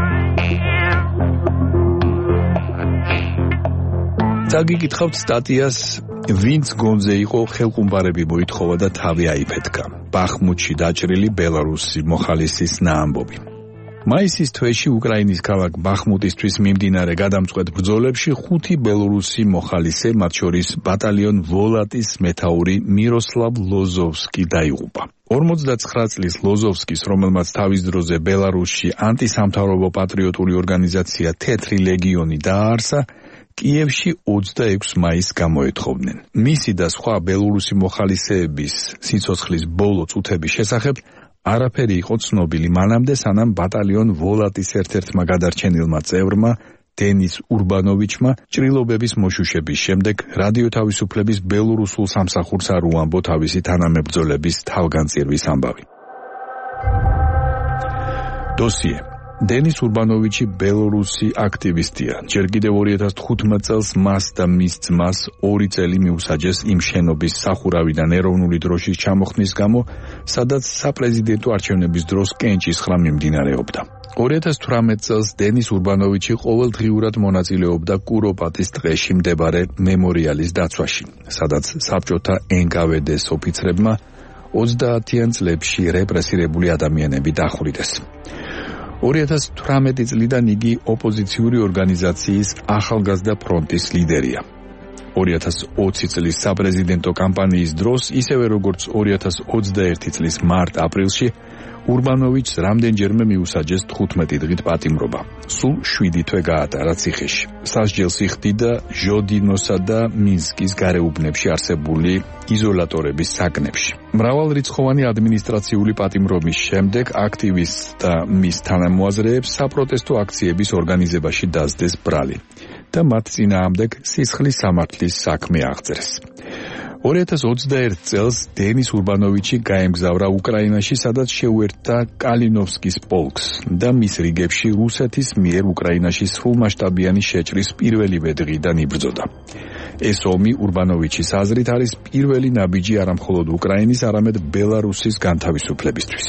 დაგიკითხავთ სტატიას, ვინც გონზე იყო ხელყუმბარები მოითხოვა და თავი აიფეთქა. ბახმუთში დაჭრილი ბელორუსი მოხალისის ნაამბობი. მაისის თვეში უკრაინის ქალაქ ბახმუტისთვის მიმდინარე გადამწყვეტ ბრძოლებში ხუთი ბელორუსი მოხალისე, მათ შორის ბატალიონ ვოლატის მეთაური მიროსლავ ლოზოვსკი დაიღუპა. ორმოცდაცხრა წლის ლოზოვსკის, რომელმაც თავის დროზე ბელარუსში ანტისამთავრობო პატრიოტული ორგანიზაცია თეთრი ლეგიონი დააარსა, კიევში ოცდაექვსი მაისს გამოეთხოვნენ. მისი და სხვა ბელორუსი მოხალისეების სიცოცხლის ბოლო წუთების შესახებ არაფერი იყო ცნობილი მანამდე, სანამ ბატალიონ ვოლატის ერთ-ერთმა გადარჩენილმა წევრმა დენის ურბანოვიჩმა ჭრილობების მოშუშების შემდეგ რადიო თავისუფლების ბელორუსულ სამსახურს არ უამბო თავისი თანამებრძოლების თავგანწირვის ამბავი. დოსიე. დენის ურბანოვიჩი ბელორუსი აქტივისტია. ჯერ კიდევ ორი ათას თხუთმეტ წელს მას და მის ძმას ორი წელი მიუსაჯეს იმ შენობის სახურავიდან ეროვნული დროშის ჩამოხსნის გამო, სადაც საპრეზიდენტო არჩევნების დროს კენჭისხრა მიმდინარეობდა. ორი ათას თვრამეტ წელს დენის ურბანოვიჩი ყოველდღიურად მონაწილეობდა კუროპატის ტყეში მდებარე მემორიალის დაცვაში, სადაც საბჭოთა ენ კა ვე დე-ს ოფიცრებმა ოცდაათიან წლებში რეპრესირებული ადამიანები დახვრიტეს. ორი ათას თვრამეტი წლიდან იგი ოპოზიციური ორგანიზაციის ახალგაზრდა ფრონტის ლიდერია. ორი ათას ოცი წლის საპრეზიდენტო კამპანიის დროს, ისევე როგორც ორი ათას ოცდაერთი წლის მარტ-აპრილში, ურბანოვიჩს რამდენჯერმე მიუსაჯეს თხუთმეტი დღით პატიმრობა. სულ შვიდი თვე გაატარა ციხეში. სასჯელს იხდიდა ჟოდინოსა და მინსკის გარეუბნებში არსებული იზოლატორების საგნებში. მრავალრიცხოვანი ადმინისტრაციული პატიმრობის შემდეგ აქტივისტ და მის თანამოაზრეებს საპროტესტო აქციების ორგანიზებაში დასდეს ბრალი და მათ წინააღმდეგ სისხლის სამართლის საქმე აღწერეს. ორი ათას ოცდაერთ წელს დენის ურბანოვიჩი გაემგზავრა უკრაინაში, სადაც შეუერთდა კალინოვსკის პოლკს და მის რიგებში რუსეთის მიერ უკრაინაში სრულმასშტაბიანი შეჭრის პირველივე დღიდან იბრძოდა. ეს ომი ურბანოვიჩის აზრით არის პირველი ნაბიჯი არამხოლოდ უკრაინის, არამედ ბელარუსის განთავისუფლებისთვის.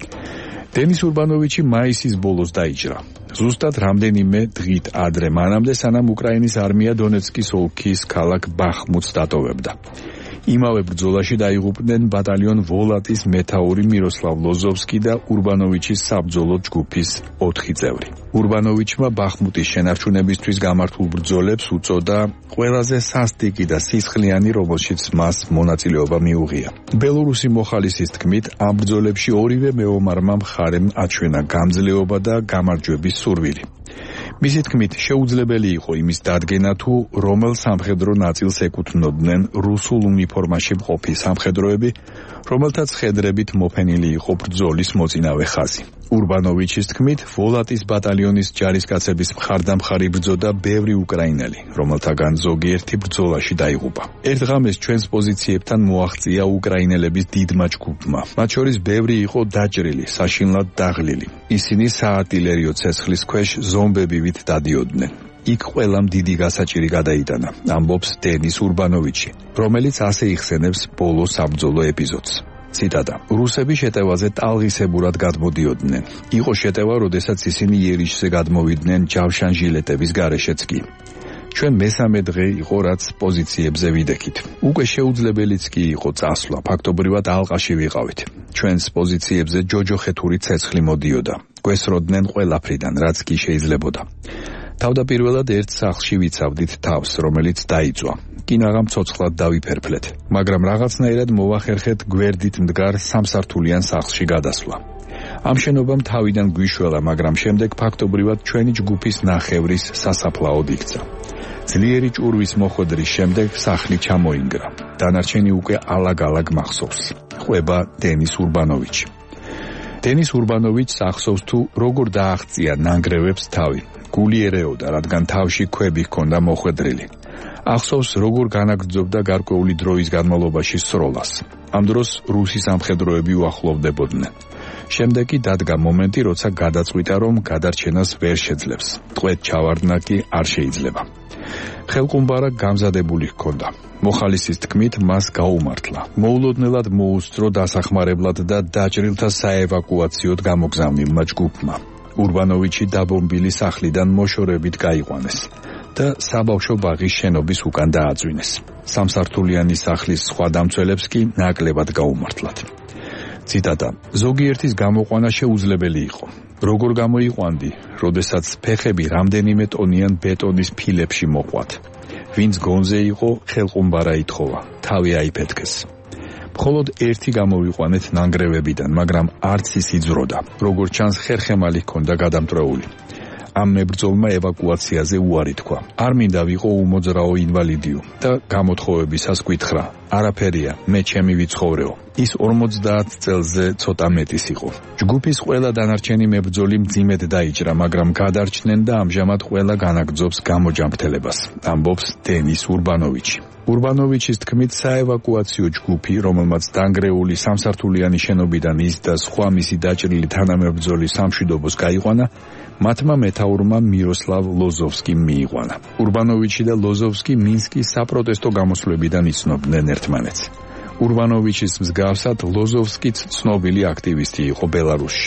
დენის ურბანოვიჩი მაისის ბოლოს დაიჭრა. ზუსტად რამდენიმე დღით ადრე, მანამდე სანამ უკრაინის არმია დონეცკის ოლქის ქალაქ ბახმუტს დატოვებდა. იმავე ბრძოლაში დაიღუპნენ ბატალიონ ვოლატის მეთაური მიროსლავ ლოზოვსკი და ურბანოვიჩის საბრძოლო ჯგუფის ოთხი წევრი. ურბანოვიჩმა ბახმუტის შენარჩუნებისთვის გამართულ ბრძოლებს უწოდა ყველაზე სასტიკი და სისხლიანი, რომელშიც მას მონაწილეობა მიუღია. ბელორუსი მოხალისის თქმით, ამ ბრძოლებში ორივე მეომარმა მხარემ აჩვენა გამძლეობა და გამარჯვების სურვილი. მისი თქმით, შეუძლებელი იყო იმის დადგენა, თუ რომელ სამხედრო ნაწილს ეკუთვნოდნენ რუსულ უნიფორმაში მყოფი სამხედროები, რომელთაც ხედრებით მოფენილი იყო ბრძოლის მოწინავე ხაზი. ურბანოვიჩის თქმით, ვოლატის ბატალიონის ჯარისკაცების მხარდამხარი ბრძოდა ბევრი უკრაინელი, რომელთაგან ზოგიერთი ბრძოლაში დაიღუპა. ერთ ღამეს ჩვენს პოზიციებთან მოაღწია უკრაინელების დიდმა ჯგუფმა. მათ შორის ბევრი იყო დაჭრილი, საშინლად დაღლილი. ისინი საარტილერიო ცეცხლის ქვეშ ზომბებივით დადიოდნენ. იქ ყველამ დიდი გასაჭირი გადაიტანა, ამბობს დენის ურბანოვიჩი, რომელიც ასე იხსენებს ბოლო საბრძოლო ეპიზოდს. ციტატა: რუსები შეტევაზე ტალღისებურად გადმოდიოდნენ. იყო შეტევა, როდესაც ისინი იერიშზე გადმოვიდნენ ჯავშან ჟილეტების გარეშეც კი. ჩვენ მესამე დღე იყო, რაც პოზიციებზე ვიდექით. უკვე შეუძლებელიც კი იყო წასვლა, ფაქტობრივად ალყაში ვიყავით. ჩვენს პოზიციებზე ჯოჯოხეთური ცეცხლი მოდიოდა. გვესროდნენ ყველაფრიდან, რაც კი შეიძლებოდა. თავდაპირველად ერთ სახლში ვიცავდით თავს, რომელიც დაიწვა. კინაღამ ცოცხლად დავიფერფლეთ, მაგრამ რაღაცნაირად მოვახერხეთ გვერდით მდგარ სამსართულიან სახლში გადასვლა. ამ შენობამ თავიდან გვიშველა, მაგრამ შემდეგ ფაქტობრივად ჩვენი ჯგუფის ნახევრის სასაფლაოდ იქცა. ძლიერი ჭურვის მოხვედრის შემდეგ სახლი ჩამოინგრა. დანარჩენი უკვე ალაგ-ალაგ მახსოვს. ყვება დენის ურბანოვიჩი. დენის ურბანოვიჩს ახსოვს, თუ როგორ დააღწია ნანგრევებს თავი. გული ერეოდა, რადგან თავში ქვები ჰქონდა მოხვედრილი. ახსოვს, როგორ განაგრძობდა გარკვეული დროის განმავლობაში სროლას. ამ დროს რუსი სამხედროები უახლოვდებოდნენ. შემდეგ კი დადგა მომენტი, როცა გადაწყვიტა, რომ გადარჩენას ვერ შეძლებს. ტყვედ ჩავარდნა კი არ შეიძლება. ხელყუმბარა გამზადებული ჰქონდა. მოხალისის თქმით, მას გაუმართლა. მოულოდნელად მოუსწრო დასახმარებლად და დაჭრილთა საევაკუაციოდ გამოგზავნილმა ჯგუფმა. ურბანოვიჩი დაბომბილი სახლიდან მოშორებით გაიყვანეს და საბავშვო ბაღის შენობის უკან დააწვინეს. სამსართულიანი სახლის სხვა დამცველებს კი ნაკლებად გაუმართლათ. ციტატა: ზოგიერთის გამოყვანა შეუძლებელი იყო. როგორ გამოიყვანდი, როდესაც ფეხები რამდენიმე ტონიან ბეტონის ფილებში მოყვათ. ვინც გონზე იყო, ხელყუმბარა ითხოვა, თავი აიფეთქეს. მხოლოდ ერთი გამოვიყვანეთ ნანგრევებიდან, მაგრამ არც ის იძროდა. როგორც ჩანს, ხერხემალი ჰქონდა გადამტვრეული. ამ მებრძოლმა ევაკუაციაზე უარი თქვა. არ მინდა ვიყო უმოძრაო ინვალიდიო და გამოთხოვებისას გითხრა: არაფერია, მე ჩემი ვიცხოვრეო. ის ორმოცდაათ წელზე ცოტა მეტის იყო. ჯგუფის ყველა დანარჩენი მებრძოლი მძიმედ დაიჭრა, მაგრამ გადარჩნენ და ამჟამად ყველა განაგრძობს გამოჯანმრთელებას, ამბობს დენის ურბანოვიჩი. ურბანოვიჩის თქმით, საევაკუაციო ჯგუფი, რომელმაც დანგრეული სამსართულიანი შენობიდან ის და სხვა მისი დაჭრილი თანამებრძოლი სამშვიდობოს გაიყვანა, მათმა მეთაურმა მიროსლავ ლოზოვსკიმ მიიყვანა. ურბანოვიჩი და ლოზოვსკი მინსკის საპროტესტო გამოსვლებიდან იცნობდნენ ერთმანეთს. ურბანოვიჩის მსგავსად ლოზოვსკიც ცნობილი აქტივისტი იყო ბელარუსში.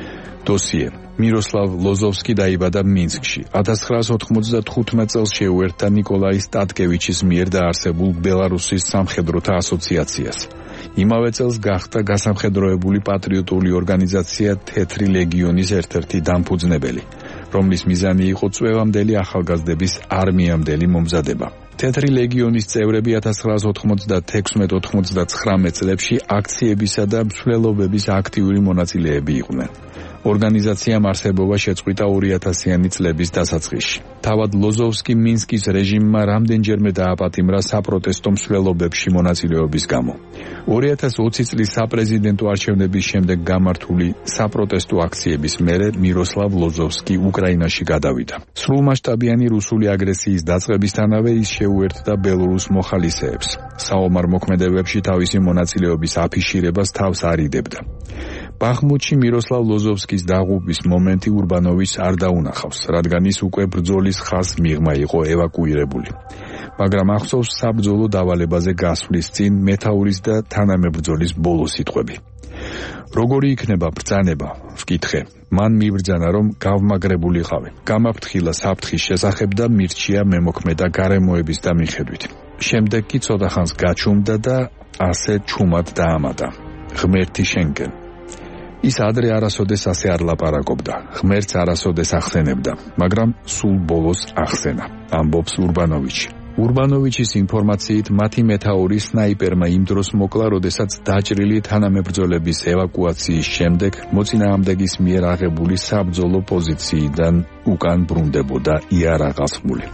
დოსიე: მიროსლავ ლოზოვსკი დაიბადა მინსკში. ათას ცხრაას ოთხმოცდათხუთმეტ წელს შეუერთდა ნიკოლაი სტატკევიჩის მიერ დაარსებულ ბელარუსის სამხედროთა ასოციაციას. იმავე წელს გახდა გასამხედროებული პატრიოტული ორგანიზაცია თეთრი ლეგიონის ერთ-ერთი დამფუძნებელი, რომლის მიზანი იყო წვევამდელი ახალგაზრდების არმიამდელი მომზადება. თეთრი ლეგიონის წევრები ათას ცხრაას ოთხმოცდათექვსმეტ ოთხმოცდათხრამეტ წლებში აქციებისა და მსვლელობების აქტიური მონაწილეები იყვნენ. ორგანიზაციამ არსებობა შეწყვიტა ორი ათასიანი წლების დასაწყისში. თავად ლოზოვსკი მინსკის რეჟიმმა რამდენჯერმე დააპატიმრა საპროტესტო მსვლელობებში მონაწილეობის გამო. ორი ათას ოცი წლის საპრეზიდენტო არჩევნების შემდეგ გამართული საპროტესტო აქციების მერე მიროსლავ ლოზოვსკი უკრაინაში გადავიდა. სრულმასშტაბიანი რუსული აგრესიის დაწყებისთანავე ის შეუერთდა ბელორუს მოხალისეებს. საომარ მოქმედებებში თავისი მონაწილეობის აფიშირებას თავს არ იდებდა. ბახმუტში მიროსლავ ლოზოვსკის დაღუპვის მომენტი ურბანოვიჩს არ დაუნახავს, რადგან ის უკვე ბრძოლის ხაზს მიღმა იყო ევაკუირებული. მაგრამ ახსოვს საბრძოლო დავალებაზე გასვლის წინ მეთაურის და თანამებრძოლის ბოლო სიტყვები. როგორი იქნება ბრძანება? ვკითხე. მან მიბრძანა, რომ გავმაგრებულიყავი. გამაფრთხილა საფრთხის შესახებ და მირჩია მემოქმედა გარემოების და მიხედვით. შემდეგ კი ცოტა ხანს გაჩუმდა და ასე ჩუმად დაამატა. ღმერთი შენკენ. ის ადრე არასოდეს ასე არ ლაპარაკობდა, ღმერთს არასოდეს ახსენებდა, მაგრამ სულ ბოლოს ახსენა, ამბობს ურბანოვიჩი. ურბანოვიჩის ინფორმაციით მათი მეთაური სნაიპერმა იმ დროს მოკლა, როდესაც დაჭრილი თანამებრძოლების ევაკუაციის შემდეგ მოწინააღმდეგის მიერ აღებული საბრძოლო პოზიციიდან უკან ბრუნდებოდა იარაღასმული.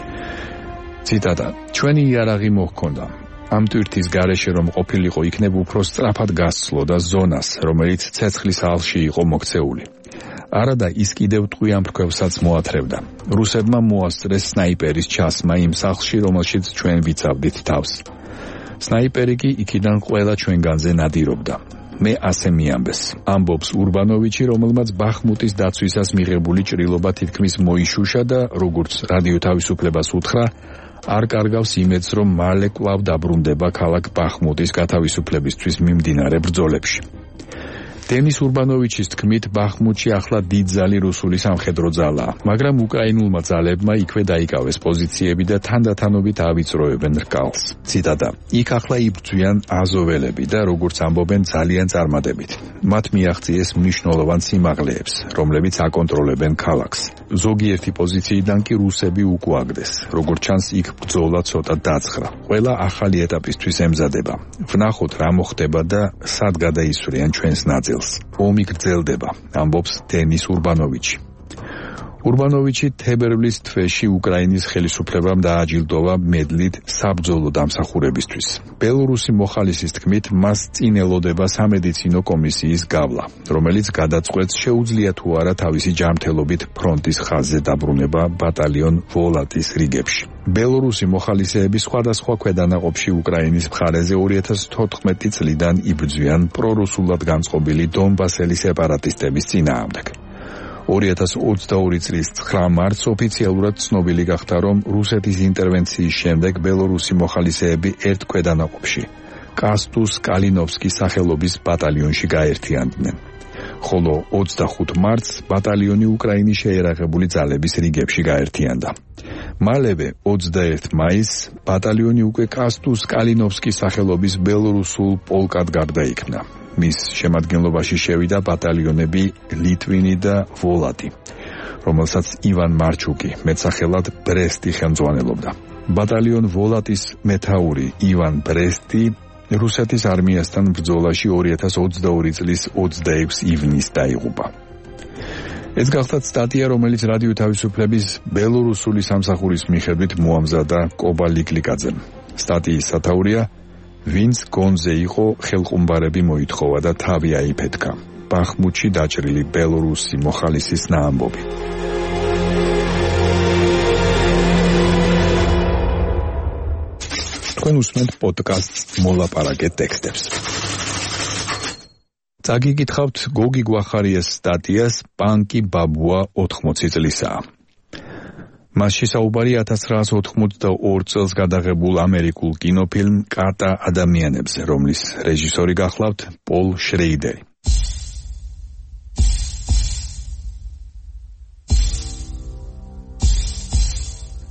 ციტატა: ჩვენი იარაღი მოჰქონდა. ამ ტვირთის გარეშე რომ ყოფილიყო, იქნებ უფრო სწრაფად გასცლოდა ზონას, რომელიც ცეცხლის ალში იყო მოქცეული. არადა ის კიდევ ტყვიან ფრქვევსაც მოათრევდა. რუსებმა მოასწრეს სნაიპერის ჩასმა იმ სახლში, რომელშიც ჩვენ ვიცავდით თავს. სნაიპერი კი იქიდან ყველა ჩვენგანზე ნადირობდა. მე ასე მიამბეს, ამბობს ურბანოვიჩი, რომელმაც ბახმუტის დაცვისას მიღებული ჭრილობა თითქმის მოიშუშა და როგორც რადიო თავისუფლებას უთხრა, არ კარგავს იმედს, რომ მალე კვლავ დაბრუნდება ქალაქ ბახმუტის გათავისუფლებისთვის მიმდინარე ბრძოლებში. დენის ურბანოვიჩის თქმით, ბახმუტში ახლა დიდძალი რუსული სამხედრო ძალაა, მაგრამ უკრაინულმა ძალებმა იქვე დაიკავეს პოზიციები და თანდათანობით ავიწროებენ რკალს. ციტატა: იქ ახლა იბრძვიან აზოველები და როგორც ამბობენ, ძალიან წარმატებით. მათ მიაღწიეს მნიშვნელოვან სიმაღლეებს, რომლებიც აკონტროლებენ ქალაქს. ზოგიერთი პოზიციიდან კი რუსები უკუაგდეს. როგორც ჩანს, იქ ბრძოლა ცოტა დაძღრა. ყველა ახალი ეტაპისთვის ემზადება. ვნახოთ რა მოხდება და სად გადაისვრიან ჩვენს ნაწილს. ომი გრძელდება, ამბობს დენის ურბანოვიჩი. ურბანოვიჩი თებერვლის თვეში უკრაინის ხელისუფლებამ დააჯილდოვა მედლით საბრძოლო დამსახურებისთვის. ბელორუსი მოხალისის თქმით, მას წინ ელოდება სამედიცინო კომისიის გავლა, რომელიც გადაწყვეტს, შეუძლია თუ არა თავისი ჯანმრთელობით ფრონტის ხაზზე დაბრუნება ბატალიონ ვოლატის რიგებში. ბელორუსი მოხალისეები სხვადასხვა ქვედანაყოფში უკრაინის მხარეზე ორი ათას თოთხმეტი წლიდან იბრძვიან პრორუსულად განწყობილი დონბასელი სეპარატისტების წინააღმდეგ. ორი ათას ოცდაორი წლის ცხრა მარტს ოფიციალურად ცნობილი გახდა, რომ რუსეთის ინტერვენციის შემდეგ ბელორუსი მოხალისეები ერთ ქვედანაყოფში, კასტუს კალინოვსკის სახელობის ბატალიონში გაერთიანდნენ. ხოლო ოცდახუთ მარტს ბატალიონი უკრაინის შეერაღებული ძალების რიგებში გაერთიანდა. მალევე ოცდაერთი მაისს ბატალიონი უკვე კასტუს კალინოვსკის სახელობის ბელორუსულ პოლკად გარდაიქმნა. მის შემადგენლობაში შევიდა ბატალიონები ლიტვინი და ვოლატი, რომელსაც ივან მარჩუკი მეტსახელად ბრესტი ხელმძღვანელობდა. ბატალიონ ვოლატის მეთაური ივან ბრესტი რუსეთის არმიასთან ბრძოლაში ორი ათას ოცდაორი წლის ოცდაექვსი ივნისს დაიღუპა. ეს გახლავთ სტატია, რომელიც რადიო თავისუფლების ბელორუსული სამსახურის მიხედვით მოამზადა კობა ლიკლიკაძემ. სტატიის სათაურია: ვინც გონზე იყო, ხელყუმბარები მოითხოვა და თავი აიფეთქა. ბახმუტში დაჭრილი ბელორუსი მოხალისის ნაამბობი. თქვენ უსმენთ პოდკასტს მოლაპარაკე ტექსტებს. წაგიკითხავთ გოგი გვახარიას სტატიას „პანკი ბაბუა ოთხმოცი წლისაა“. მასში საუბარი ათას ცხრაას ოთხმოცდაორ წელს გადაღებულ ამერიკულ კინოფილმ „კატა ადამიანებზე“, რომლის რეჟისორი გახლავთ პოლ შრეიდერი.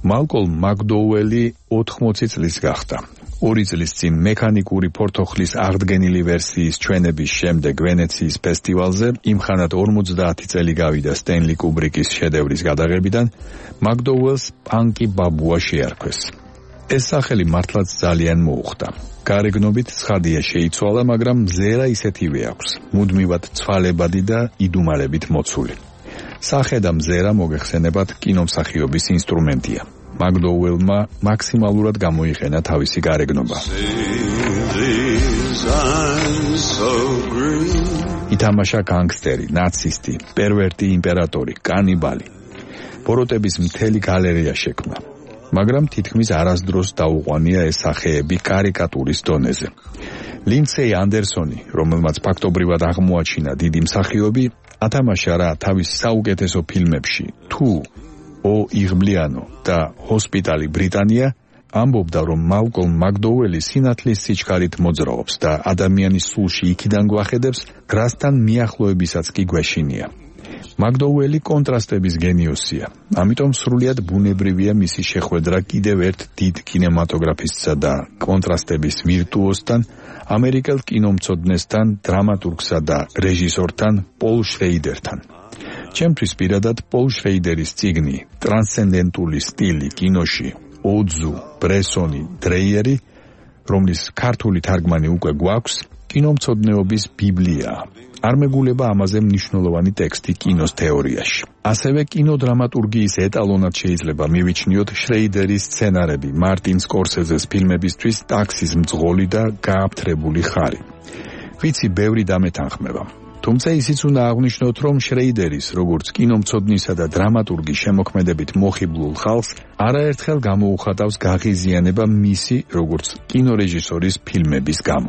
მალკოლმ მაკდოუელი ოთხმოცი წლის გახდა. ორი წლის წინ მექანიკური ფორთოხლის აღდგენილი ვერსიის ჩვენების შემდეგ ვენეციის ფესტივალზე იმხანად ორმოცდაათი წელი გავიდა სტენლი კუბრიკის შედევრის გადაღებიდან, მაკდოუელს პანკი ბაბუა შეარქვეს. ეს სახელი მართლაც ძალიან მოუხდა. გარეგნობით ცხადია შეიცვალა, მაგრამ მზერა ისეთივე აქვს, მუდმივად ცვალებადი და იდუმალებით მოცული. სახე და მზერა მოგეხსენებათ კინომსახიობის ინსტრუმენტია. მაკდოუელმა მაქსიმალურად გამოიყენა თავისი გარეგნობა. ითამაშა განგსტერი, ნაცისტი, პერვერტი იმპერატორი, კანიბალი. ბოროტების მთელი გალერეა შექმნა. მაგრამ თითქმის არასდროს დაუყვანია ეს სახეები კარიკატურის დონეზე. ლინდსეი ანდერსონი, რომელმაც ფაქტობრივად აღმოაჩინა დიდი მსახიობი, ათამაშა რა თავის საუკეთესო ფილმებში თუ ო იღბლიანო და ჰოსპიტალი ბრიტანია, ამბობდა, რომ მალკოლმ მაკდოუელი სინათლის სიჩქარით მოძრაობს და ადამიანის სულში იქიდან გვახედებს, გრასთან მიახლოებისაც კი გვეშინია. მაკდოუელი კონტრასტების გენიოსია, ამიტომ სრულიად ბუნებრივია მისი შეხვედრა კიდევ ერთ დიდ კინემატოგრაფისტსა და კონტრასტების ვირტუოზთან, ამერიკელ კინომცოდნესთან, დრამატურგსა და რეჟისორთან, პოლ შრეიდერთან. ჩემთვის პირადად პოლ შრეიდერის წიგნი ტრანსცენდენტული სტილი კინოში, ოძუ, ბრესონი, დრეიერი, რომლის ქართული თარგმანი უკვე გვაქვს, კინომცოდნეობის ბიბლიაა. არ მეგულება ამაზე მნიშვნელოვანი ტექსტი კინოს თეორიაში. ასევე კინოდრამატურგიის ეტალონად შეიძლება მივიჩნიოთ შრეიდერის სცენარები მარტინ სკორსეზეს ფილმებისთვის ტაქსის მძღოლი და გააფთრებული ხარი. ვიცი, ბევრი დამეთანხმება. თუმცა ისიც უნდა აღვნიშნოთ, რომ შრეიდერის, როგორც კინომცოდნისა და დრამატურგის შემოქმედებით მოხიბლულ ხალხს არაერთხელ გამოუხატავს გაღიზიანება მისი, როგორც კინორეჟისორის ფილმების გამო.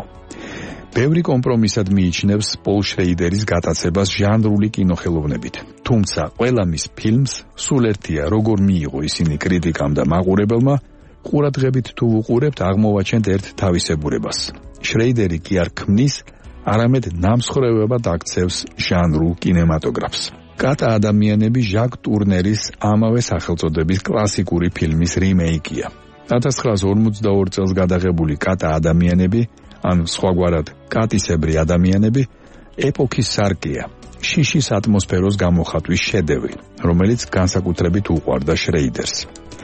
ბევრი კომპრომისად მიიჩნევს პოლ შრეიდერის გატაცებას ჟანრული კინოხელოვნებით. თუმცა ყველა მის ფილმს სულ ერთია, როგორ მიიღო ისინი კრიტიკამ და მაყურებელმა, ყურადღებით თუ ვუყურებთ, აღმოვაჩენთ ერთ თავისებურებას. შრეიდერი კი არ ქმნის, არამედ ნამსხვრევებად აქცევს ჟანრულ კინემატოგრაფს. კატა ადამიანები ჟაკ ტურნერის ამავე სახელწოდების კლასიკური ფილმის რიმეიკია. ათას ცხრაას ორმოცდაორი წელს გადაღებული კატა ადამიანები, ან სხვაგვარად კატისებრი ადამიანები, ეპოქის სარკეა, შიშის ატმოსფეროს გამოხატვის შედევრი, რომელიც განსაკუთრებით უყვარდა შრეიდერს.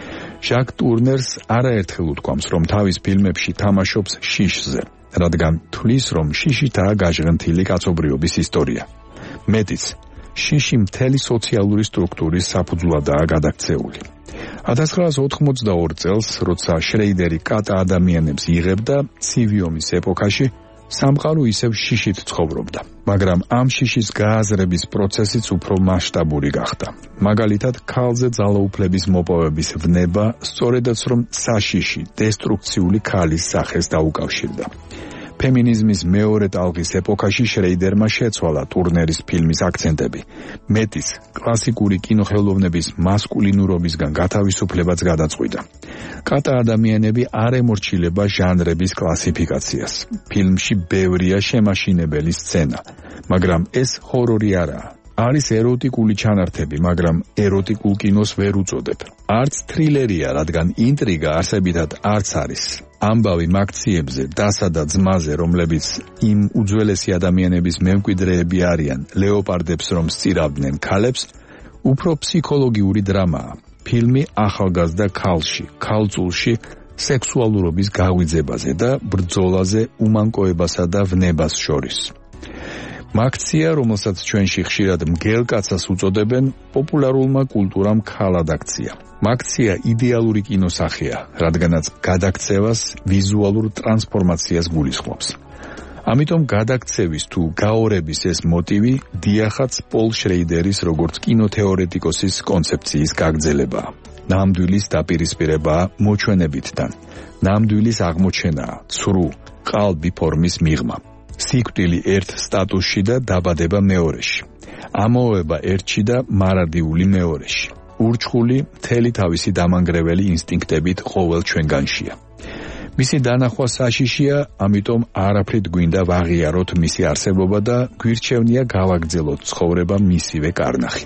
ჟაკ ტურნერს არაერთხელ უთქვამს, რომ თავის ფილმებში თამაშობს შიშზე, რადგან თვლის, რომ შიშითაა გაჟღენთილი კაცობრიობის ისტორია. მეტიც, შიში მთელი სოციალური სტრუქტურის საფუძვლადაა გადაქცეული. ათას ცხრაას ოთხმოცდაორი წელს, როცა შრეიდერი კატა ადამიანებს იღებდა, ცივი ომის ეპოქაში სამყარო ისევ შიშით ცხოვრობდა, მაგრამ ამ შიშის გააზრების პროცესიც უფრო მასშტაბური გახდა. მაგალითად, ქალზე ძალაუფლების მოპოვების ვნება, სწორედაც რომ საშიში, დესტრუქციული ქალის სახეს დაუკავშირდა. ფემინიზმის მეორე ტალღის ეპოქაში შრეიდერმა შეცვალა ტურნერის ფილმის აქცენტები. მეტის, კლასიკური კინოხელოვნების მასკულინურობისგან გათავისუფლებაც გადაწყვიტა. კატა ადამიანები არ ემორჩილება ჟანრების კლასიფიკაციას. ფილმში ბევრია შემაშინებელი სცენა, მაგრამ ეს ჰორორი არაა. არის ეროტიკული ჩანართები, მაგრამ ეროტიკულ კინოს ვერ უწოდებ. არც თრილერია, რადგან ინტრიგა არსებითად არც არის. ამბავი მაქციებზე, დასა და ძმაზე, რომლებიც იმ უძველესი ადამიანების მემკვიდრეები არიან, ლეოპარდებს რომ სწირავდნენ ქალებს, უფრო ფსიქოლოგიური დრამაა. ფილმი ახალგაზრდა ქალში, ქალწულში, სექსუალურობის გაღვიძებაზე და ბრძოლაზე უმანკოებასა და ვნებას შორის. მაქცია, რომელსაც ჩვენში ხშირად მგელკაცას უწოდებენ, პოპულარულმა კულტურამ ქალად აქცია. მაქცია იდეალური კინოსახეა, რადგანაც გადაქცევას, ვიზუალურ ტრანსფორმაციას გულისხმობს. ამიტომ გადაქცევის თუ გაორების ეს მოტივი დიახაც პოლ შრეიდერის როგორც კინოთეორეტიკოსის კონცეფციის გაგრძელებაა. ნამდვილის დაპირისპირებაა მოჩვენებითთან. ნამდვილის აღმოჩენაა ცრუ, ყალბი ფორმის მიღმა. სიკვდილი ერთ სტატუსში და დაბადება მეორეში. ამოება ერთში და მარადიული მეორეში. ურჩხული მთელი თავისი დამანგრეველი ინსტინქტებით ყოველ ჩვენგანშია. მისი დანახვა საშიშია, ამიტომ არაფრით გვინდა ვაღიაროთ მისი არსებობა და გვირჩევნია გავაგრძელოთ ცხოვრება მისივე კარნახით.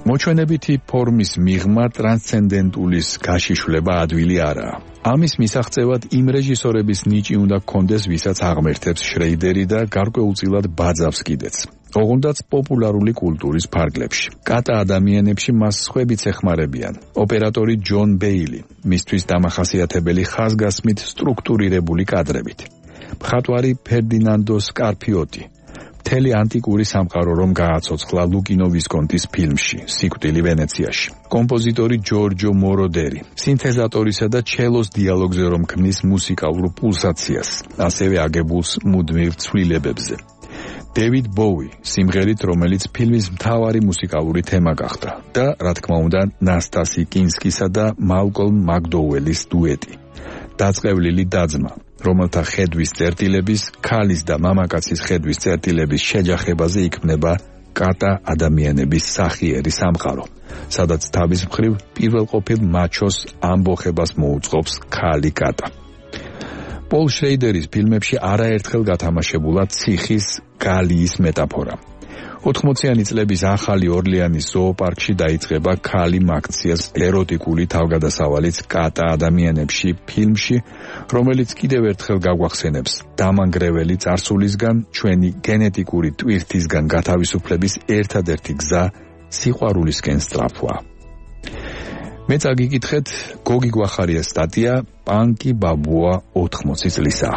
მოჩვენებითი ფორმის მიღმა ტრანსცენდენტულის გაშიშვლება ადვილი არაა. ამის მისაღწევად იმ რეჟისორების ნიჭი უნდა გქონდეს, ვისაც აღმერთებს შრეიდერი და გარკვეულწილად ბაძავს კიდეც. ოღონდაც პოპულარული კულტურის ფარგლებში. კატა ადამიანებში მას სხვებიც ეხმარებიან. ოპერატორი ჯონ ბეილი, მისთვის დამახასიათებელი ხაზგასმით სტრუქტურირებული კადრებით. მხატვარი ფერდინანდო სკარფიოტი. მთელი ანტიკური სამყარო რომ გააცოცხლა ლუკინო ვისკონტის ფილმში სიკვდილი ვენეციაში. კომპოზიტორი ჯორჯო მოროდერი, სინთეზატორისა და ჩელოს დიალოგზე რომ ქმნის მუსიკალურ პულსაციას, ასევე აგებულს მუდმივ ცვლილებებზე. დევიდ ბოუი, სიმღერით, რომელიც ფილმის მთავარი მუსიკალური თემა გახდა და, რა თქმა უნდა, ნასტასი კინსკისა და მალკოლმ მაკდოუელის დუეტი. დაწყევლილი დაძმა, რომელთა ხედვის წერტილების, ქალის და მამაკაცის ხედვის წერტილების შეჯახებაზე იქმნება კატა ადამიანების სახიერი სამყარო, სადაც თავის მხრივ პირველყოფილ მაჩოს ამბოხებას მოუწყობს ქალი კატა. პოლ შრეიდერის ფილმებში არაერთხელ გათამაშებულა ციხის გალიის მეტაფორა. ოთხმოციანი წლების ახალი ორლეანის ზოოპარკში დაიწყება ქალი მაქციას ეროტიკული თავგადასავალიც კატა ადამიანებში ფილმში, რომელიც კიდევ ერთხელ გაგვახსენებს დამანგრეველი წარსულისგან, ჩვენი გენეტიკური ტვირთისგან გათავისუფლების ერთადერთი გზა სიყვარულისკენ სწრაფვა. მე წაგიკითხეთ გოგი გვახარიას სტატია პანკი ბაბუა ოთხმოცი წლისაა.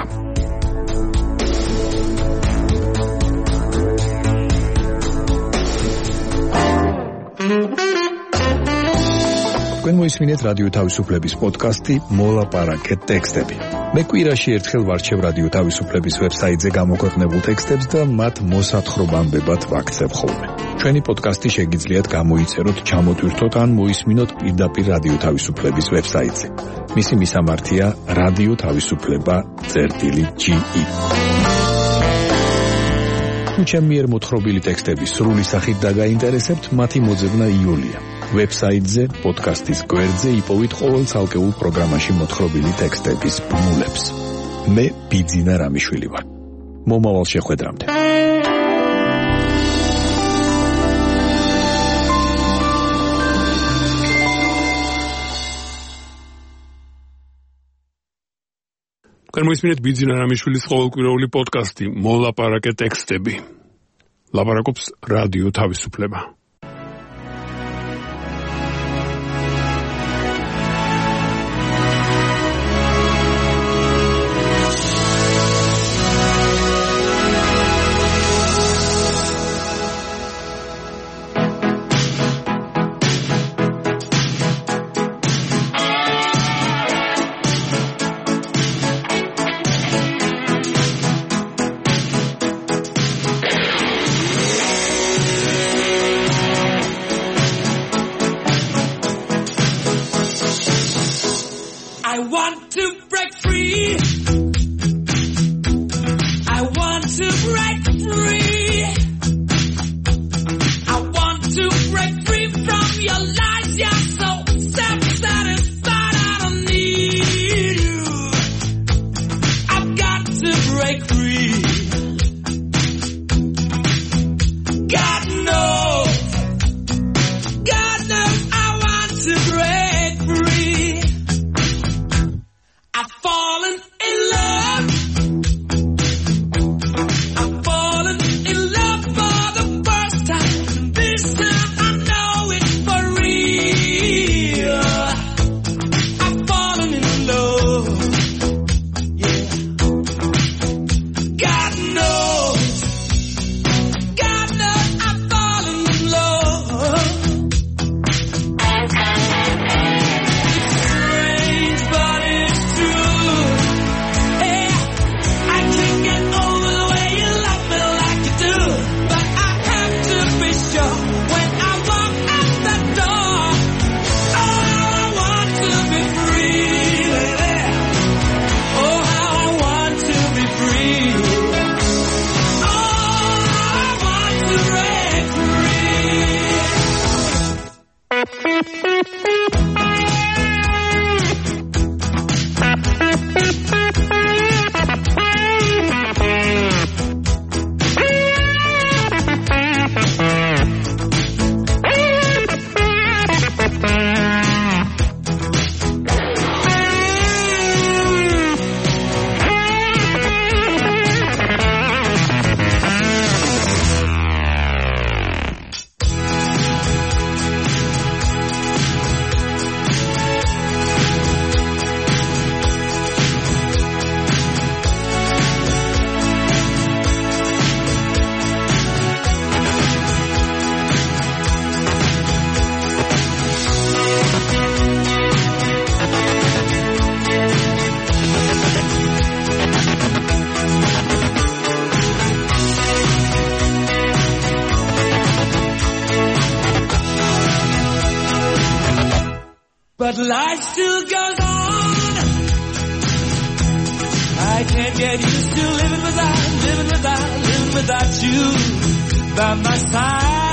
თქვენ მოისმინეთ რადიო თავისუფლების პოდკასტი მოლაპარაკეთ ტექსტები. მე კვირაში ერთხელ ვარჩევ რადიო თავისუფლების ვებსაიტზე გამოქვეყნებულ ტექსტებს და მათ მოსათხრობამდებად ვაქცევ ხოლმე. ჩვენი პოდკასტი შეგიძლიათ გამოიწეროთ, ჩამოტვირთოთ ან მოისმინოთ პირდაპირ რადიო თავისუფლების ვებსაიტზე. მისი მისამართია რადიო თავისუფლება წერტილი ჯი ი. თუ ჩემი მიერ მოთხრობილი ტექსტები სრული სახით დაგაინტერესებთ, მათი მოძებნა იულია. ვებსაიტზე, პოდკასტის გვერდზე იპოვით ყოველ ცალკეულ პროგრამაში მოთხრობილი ტექსტების ბმულებს. მე ბიძინა რამიშვილი ვარ. მომავალ შეხვედრამდე. თქვენ მოისმინეთ ბიძინა რამიშვილის ყოველკვირეული პოდკასტი მოლაპარაკე ტექსტები. ლაპარაკობს რადიო თავისუფლება. For real. But life still goes on. I can't get used to living without, living without, living without you by my side.